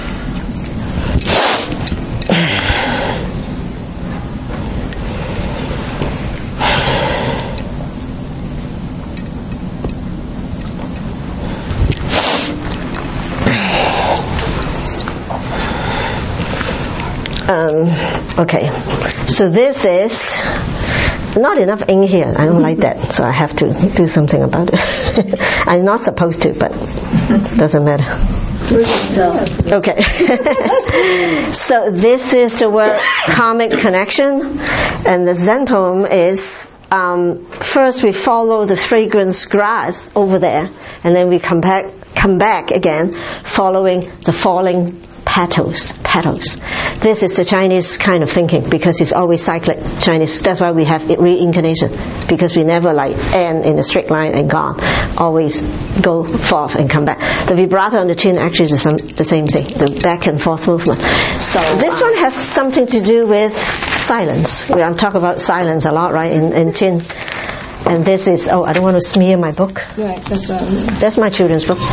Um, okay, so this is not enough ink here. I don't like that, so I have to do something about it. I'm not supposed to, but doesn't matter. Okay. So this is the word karmic connection, and the Zen poem is um, first we follow the fragrance grass over there, and then we come back, come back again, following the falling petals. Petals. This is the Chinese kind of thinking, because it's always cyclic. Chinese. That's why we have reincarnation, because we never like end in a straight line and gone. Always go forth and come back. The vibrato on the chin actually is the, the same thing. The back and forth movement. So this one has something to do with silence. I'm talking about silence a lot, right? In, in chin. And this is, oh, I don't want to smear my book. Right, that's um, That's my children's book.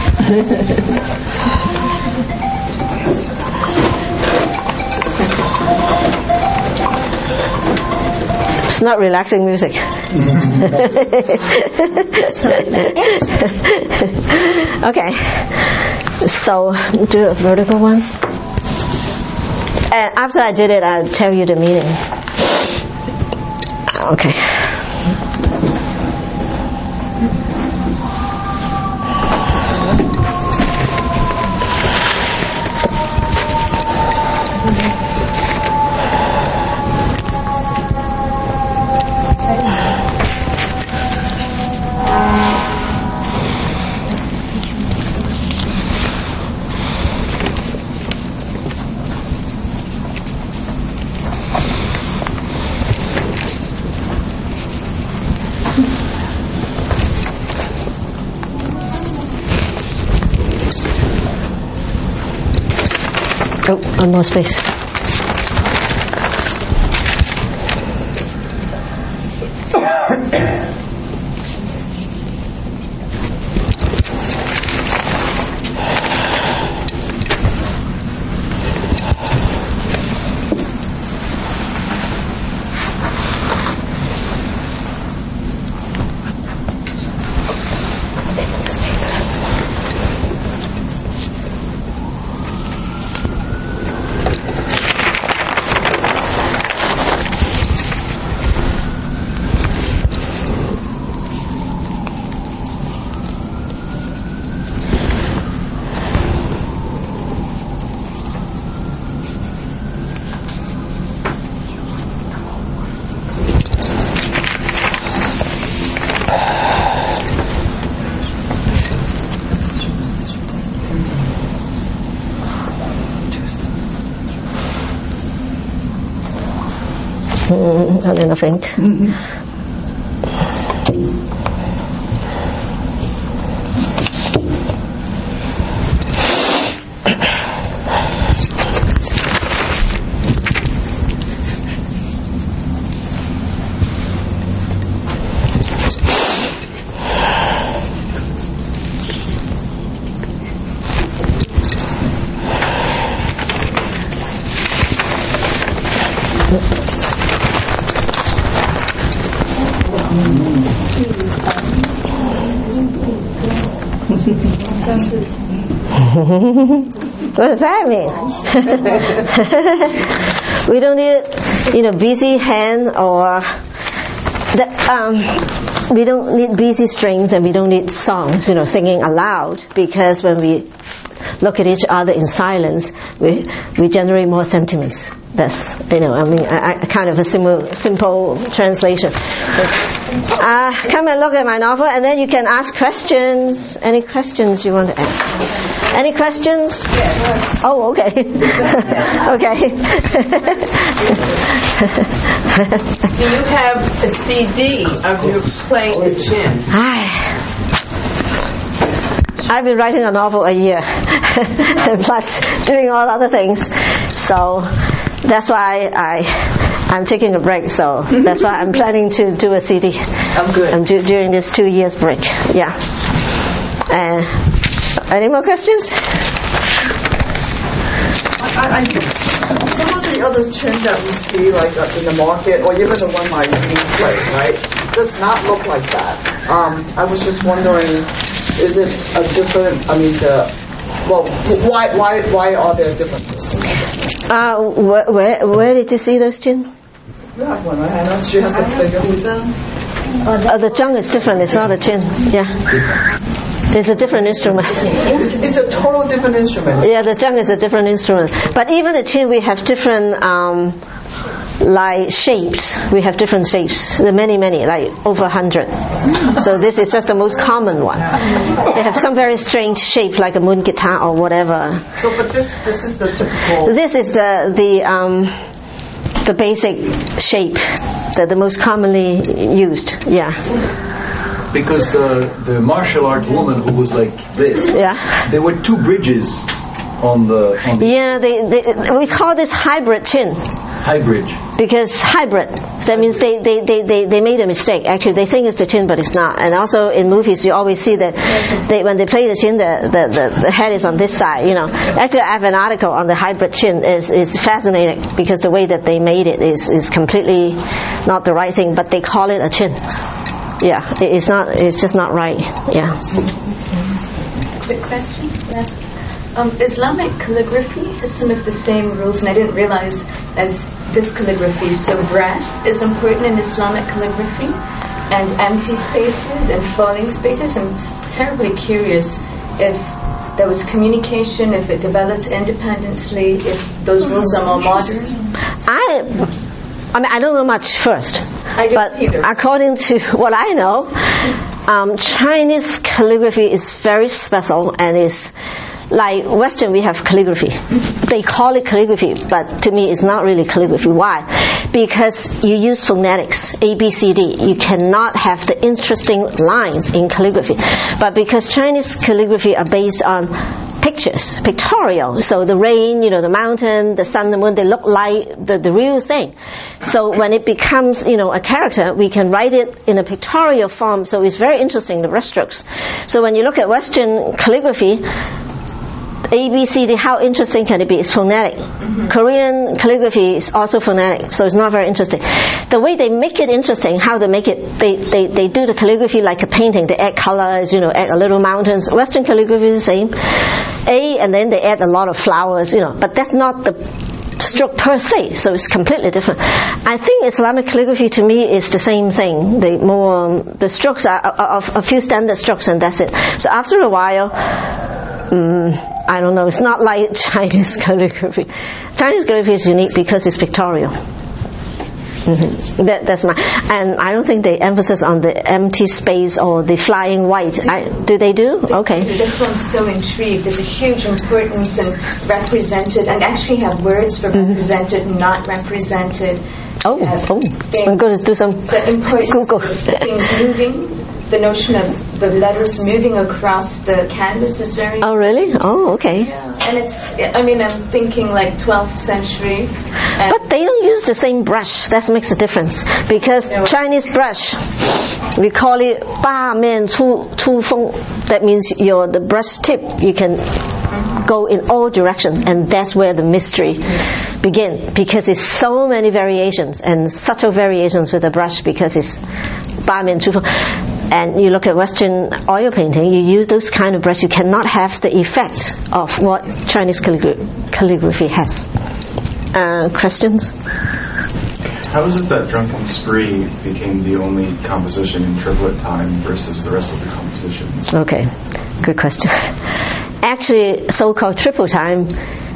It's not relaxing music. Okay. So, do a vertical one. And after I did it, I'll tell you the meaning. Okay. Oh, one more space. Mm, not enough ink. Mm-hmm. What does that mean? We don't need, you know, busy hand or the, um, we don't need busy strings, and we don't need songs, you know, singing aloud, because when we look at each other in silence, we we generate more sentiments. That's, you know, I mean, I, I kind of a simple, simple translation. So, uh, come and look at my novel, and then you can ask questions. Any questions you want to ask? Any questions? Yes. Oh, okay. Okay. Do you have a C D of you playing the chin? Hi. I've been writing a novel a year, plus doing all other things. So that's why I, I'm taking a break. So that's why I'm planning to do a C D. Oh, good. I'm do, during this two years break. Yeah. Uh, any more questions? I, I, some of the other chin that we see, like uh, in the market, or even the one my niece play, right, does not look like that. Um, I was just wondering, is it a different? I mean, the well, why why why are there differences? Uh, where, where where did you see those chin? Yeah, one right. I know she has the bigger. Uh, the zhang is different. It's not a chin. Yeah. It's a different instrument. It's, it's a total different instrument. Yeah, the zheng is a different instrument. But even the chin, we have different um, like shapes. We have different shapes. There are many, many, like over a hundred. So this is just the most common one. They have some very strange shape, like a moon guitar or whatever. So, but this this is the typical. This is the the um, the basic shape, that the most commonly used. Yeah. Because the the martial art woman who was like this, Yeah. there were two bridges on the on the Yeah, they, they we call this hybrid chin. high bridge. Because hybrid, that means they, they, they, they, they made a mistake. Actually, they think it's the chin, but it's not. And also in movies, you always see that they, when they play the chin, the, the, the, the head is on this side, you know. Actually, I have an article on the hybrid chin. is is fascinating because the way that they made it is, is completely not the right thing, but they call it a chin. Yeah, it, it's not, it's just not right. Yeah. Quick question. Yeah. Um, Islamic calligraphy has some of the same rules, and I didn't realize as this calligraphy. So breath is important in Islamic calligraphy, and empty spaces and falling spaces. I'm terribly curious if there was communication, if it developed independently, if those rules are more modern. I, I mean, I don't know much first, I don't but either. according to what I know, um, Chinese calligraphy is very special and is. Like Western, we have calligraphy. They call it calligraphy, but to me it's not really calligraphy. Why? Because you use phonetics, A, B, C, D. You cannot have the interesting lines in calligraphy. But because Chinese calligraphy are based on pictures, pictorial, so the rain, you know, the mountain, the sun, the moon, they look like the, the real thing. So when it becomes, you know, a character, we can write it in a pictorial form, so it's very interesting, the brushstrokes. So when you look at Western calligraphy, A, B, C, D, how interesting can it be? It's phonetic. Mm-hmm. Korean calligraphy is also phonetic, so it's not very interesting. The way they make it interesting, how they make it, they, they, they do the calligraphy like a painting. They add colors, you know, add a little mountains. Western calligraphy is the same. A, and then they add a lot of flowers, you know, but that's not the stroke per se, so it's completely different. I think Islamic calligraphy to me is the same thing. The more, the strokes are, are, are a few standard strokes and that's it. So after a while, um, I don't know, it's not like Chinese calligraphy. Chinese calligraphy is unique because it's pictorial. Mm-hmm. That, that's my, and I don't think they emphasize on the empty space or the flying white. I, do they do? Okay. That's why I'm so intrigued. There's a huge importance in represented, and actually have words for Mm-hmm. represented and not represented. Oh, Uh, oh. thing- I'm going to do some The importance Google. of things moving. The notion of the letters moving across the canvas is very. Oh, really? Oh, okay. And it's, I mean, I'm thinking like twelfth century. And But they don't use the same brush. That makes a difference. Because Chinese brush, we call it ba men chu chu feng. That means your the brush tip, you can go in all directions, and that's where the mystery begins. Because it's so many variations and subtle variations with the brush. Because it's ba men chu feng. And you look at Western oil painting, you use those kind of brushes, you cannot have the effect of what Chinese calligra- calligraphy has. Uh, questions? How is it that Drunken Spree became the only composition in triplet time versus the rest of the compositions? Okay, good question. Actually, so-called triple time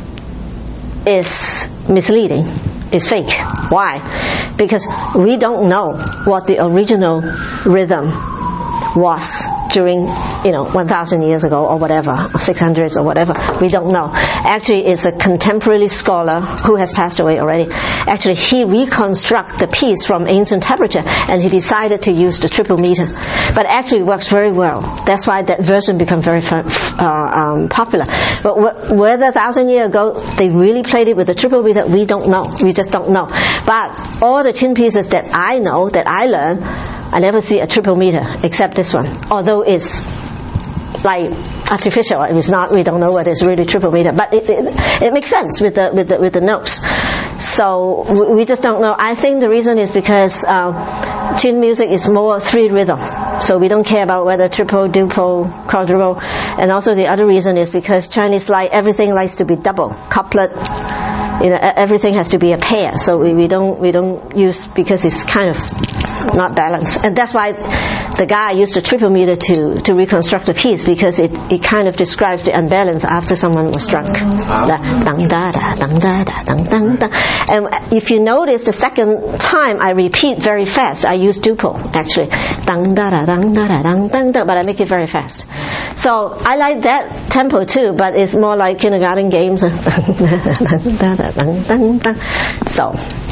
is misleading. It's fake. Why? Because we don't know what the original rhythm was during, you know, one thousand years ago or whatever, or six hundreds or whatever. We don't know. Actually, it's a contemporary scholar who has passed away already. Actually, he reconstructed the piece from ancient tablature and he decided to use the triple meter. But actually it works very well. That's why that version became very uh, um, popular. But wh- whether a thousand years ago they really played it with the triple meter, we don't know. We just don't know. But all the chin pieces that I know, that I learned, I never see a triple meter except this one. Although it's like artificial, it's not. We don't know whether it's really triple meter, but it, it, it makes sense with the with the with the notes. So we, we just don't know. I think the reason is because uh, chin music is more three rhythm, so we don't care about whether triple, duple, quadruple. And also the other reason is because Chinese like everything likes to be double, couplet. You know, everything has to be a pair. So we, we don't we don't use because it's kind of not balanced, and that's why the guy used a triple meter to, to reconstruct the piece because it, it kind of describes the unbalance after someone was drunk. And if you notice, the second time I repeat very fast, I use duple actually. But I make it very fast. So I like that tempo too, but it's more like kindergarten games. So,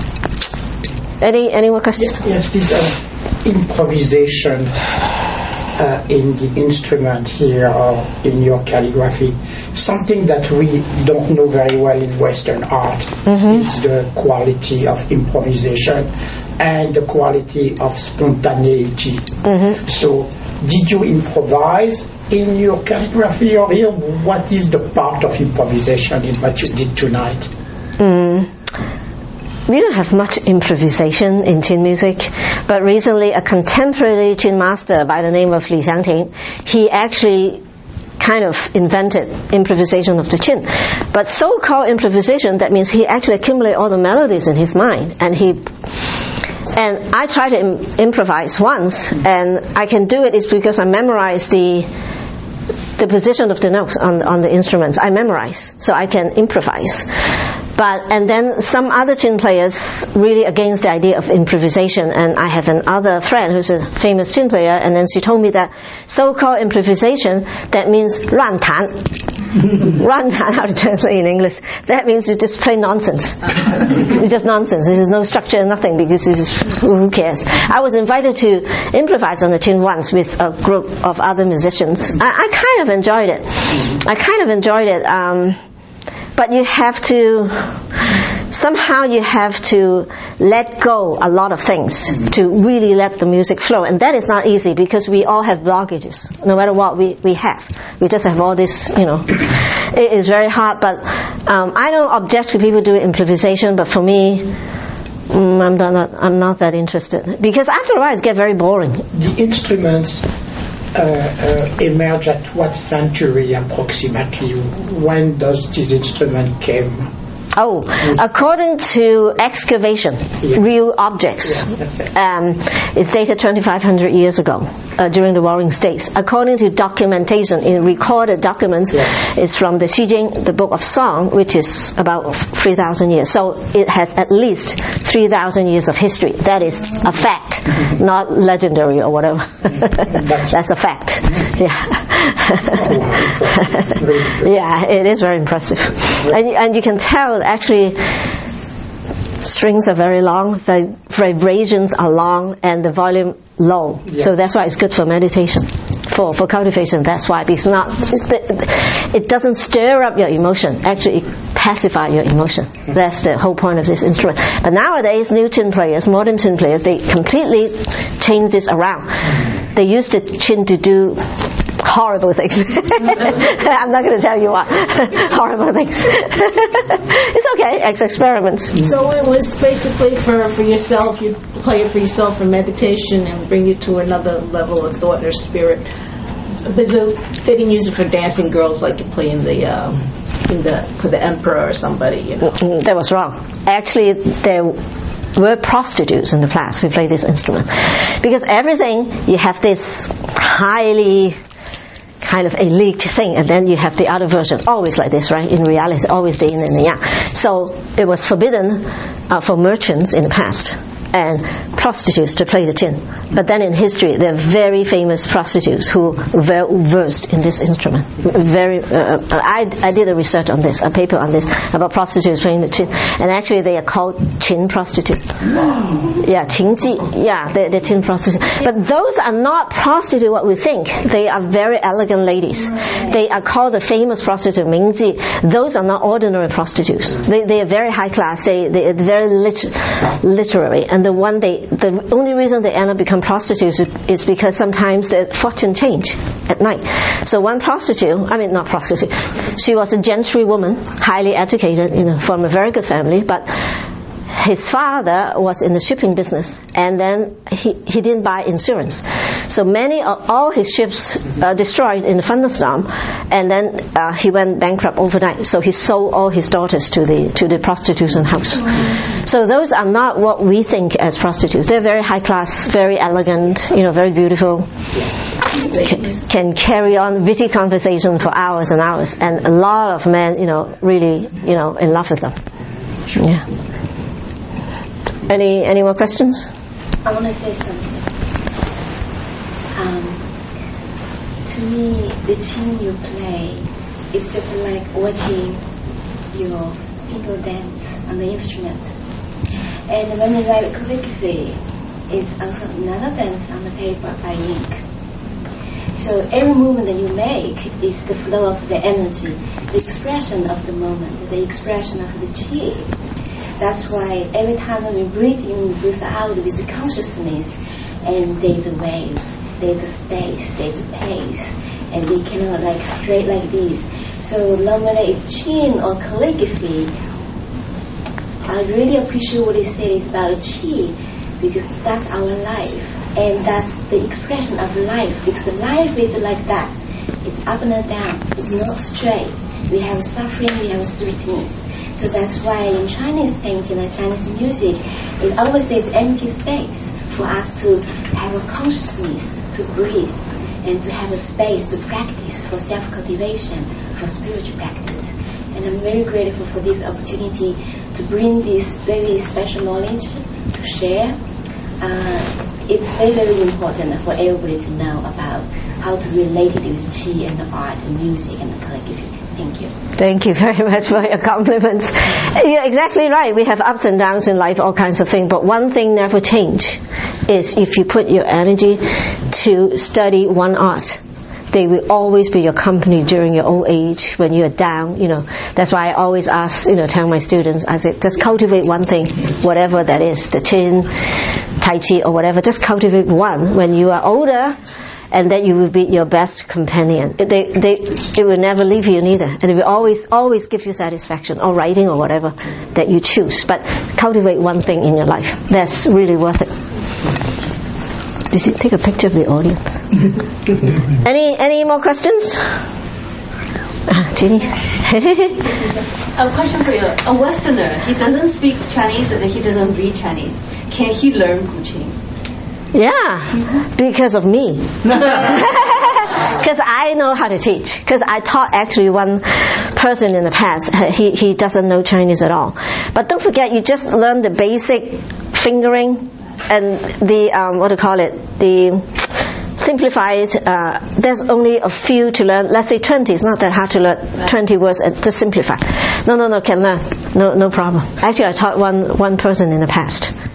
any any more questions? Yes, please. Uh, improvisation uh, in the instrument here or in your calligraphy, something that we don't know very well in Western art. Mm-hmm. It's the quality of improvisation and the quality of spontaneity. Mm-hmm. So, did you improvise in your calligraphy, or here, what is the part of improvisation in what you did tonight? Mm. We don't have much improvisation in Qin music, but recently a contemporary Qin master by the name of Li Xiangting, he actually kind of invented improvisation of the Qin. But so-called improvisation, that means he actually accumulated all the melodies in his mind, and he And I tried to im- improvise once, and I can do it is because I memorized the the position of the notes on on the instruments. I memorize, so I can improvise. But and then some other Qin players really against the idea of improvisation. And I have another friend who's a famous Qin player, and then she told me that so-called improvisation, that means 乱弹. 乱弹, how to translate in English? That means you just play nonsense. It's just nonsense. There's no structure, nothing, because it's just, who cares? I was invited to improvise on the Qin once with a group of other musicians. I, I kind of enjoyed it. I kind of enjoyed it. Um, but you have to, somehow you have to let go a lot of things to really let the music flow. And that is not easy because we all have blockages, no matter what we, we have. We just have all this, you know. It is very hard, but um, I don't object to people doing improvisation, but for me, mm, I'm not, I'm not that interested. Because after a while, it gets very boring. The instruments uh, uh, emerge at what century approximately? When does this instrument came? Oh, according to excavation, yes. real objects, yes, um, it's dated twenty-five hundred years ago, uh, during the Warring States. According to documentation, in recorded documents, yes. it's from the Xi Jing, the Book of Song, which is about three thousand years. So it has at least three thousand years of history. That is a fact, mm-hmm. not legendary or whatever. That's, That's a fact. Yeah. Yeah, it is very impressive. And, and you can tell actually strings are very long, the vibrations are long, and the volume low. Yeah. So that's why it's good for meditation, for for cultivation. That's why, because not it's the, it doesn't stir up your emotion. Actually, it pacifies your emotion. That's the whole point of this instrument. But nowadays, new Qin players, modern Qin players, they completely change this around. They use the Qin to do horrible things. I'm not going to tell you what. Horrible things. It's okay. It's experiments. So it was basically for, for yourself. You play it for yourself for meditation and bring it to another level of thought or spirit. But so they didn't use it for dancing girls like you play in the uh, in the for the emperor or somebody. You know. That was wrong. Actually, there were prostitutes in the class who played this instrument, because everything you have this highly kind of elite thing, and then you have the other version, always like this, right? In reality, it's always the yin and the yang. So it was forbidden uh, for merchants in the past and prostitutes to play the Qin. But then in history, there are very famous prostitutes who were very versed in this instrument. Very, uh, I, I did a research on this, a paper on this, about prostitutes playing the Qin. And actually they are called Qin prostitutes. Yeah, Qingji. Yeah, they're, they're Qin prostitutes. But those are not prostitutes what we think. They are very elegant ladies. They are called the famous prostitute, Mingji. Those are not ordinary prostitutes. They, they are very high class. They, they are very lit- literary. And the one they, the only reason they end up become prostitutes is, is because sometimes their fortune change at night. So one prostitute, I mean not prostitute, she was a gentry woman, highly educated, you know, from a very good family, but his father was in the shipping business, and then he, he didn't buy insurance. So many, of all his ships uh, destroyed in the thunderstorm, and then uh, he went bankrupt overnight. So he sold all his daughters to the to the prostitution house. So those are not what we think as prostitutes. They're very high class, very elegant, you know, very beautiful. Can, can carry on witty conversation for hours and hours, and a lot of men, you know, really, you know, in love with them. Yeah. Any any more questions? I want to say something. Um, to me, the tune you play is just like watching your finger dance on the instrument. And when you write calligraphy, it's also another dance on the paper by ink. So every movement that you make is the flow of the energy, the expression of the moment, the expression of the chi. That's why every time when we breathe in, we breathe out with consciousness, and there's a wave, there's a space, there's a pace, and we cannot like straight like this. So no matter it's chin or calligraphy, I really appreciate what he said is about chi, because that's our life. And that's the expression of life, because life is like that. It's up and down. It's not straight. We have suffering, we have sweetness. So that's why in Chinese painting and Chinese music, it always there's empty space for us to have a consciousness, to breathe, and to have a space to practice for self-cultivation, for spiritual practice. And I'm very grateful for this opportunity to bring this very special knowledge to share. Uh, It's very, very important for everybody to know about how to relate it with qi and the art and music and the calligraphy. Thank you. Thank you very much for your compliments. You're exactly right. We have ups and downs in life, all kinds of things. But one thing never change is if you put your energy to study one art, they will always be your company during your old age when you're down. You know, that's why I always ask, you know, tell my students, I say, just cultivate one thing, whatever that is, the Qin, Tai Chi or whatever, just cultivate one when you are older, and then you will be your best companion. They, they, it will never leave you neither, and it will always, always give you satisfaction, or writing or whatever that you choose. But cultivate one thing in your life. That's really worth it. Did you take a picture of the audience? any, any more questions? Uh, Jenny? A question for you. A Westerner, he doesn't speak Chinese and he doesn't read Chinese. Can he learn Guqin? Yeah, mm-hmm. Because of me. Because I know how to teach. Because I taught actually one person in the past. He he doesn't know Chinese at all. But don't forget, you just learn the basic fingering and the um, what do you call it? The simplified. Uh, there's only a few to learn. Let's say twenty. It's not that hard to learn twenty words. And just simplify. No, no, no. Can learn. No, no problem. Actually, I taught one one person in the past.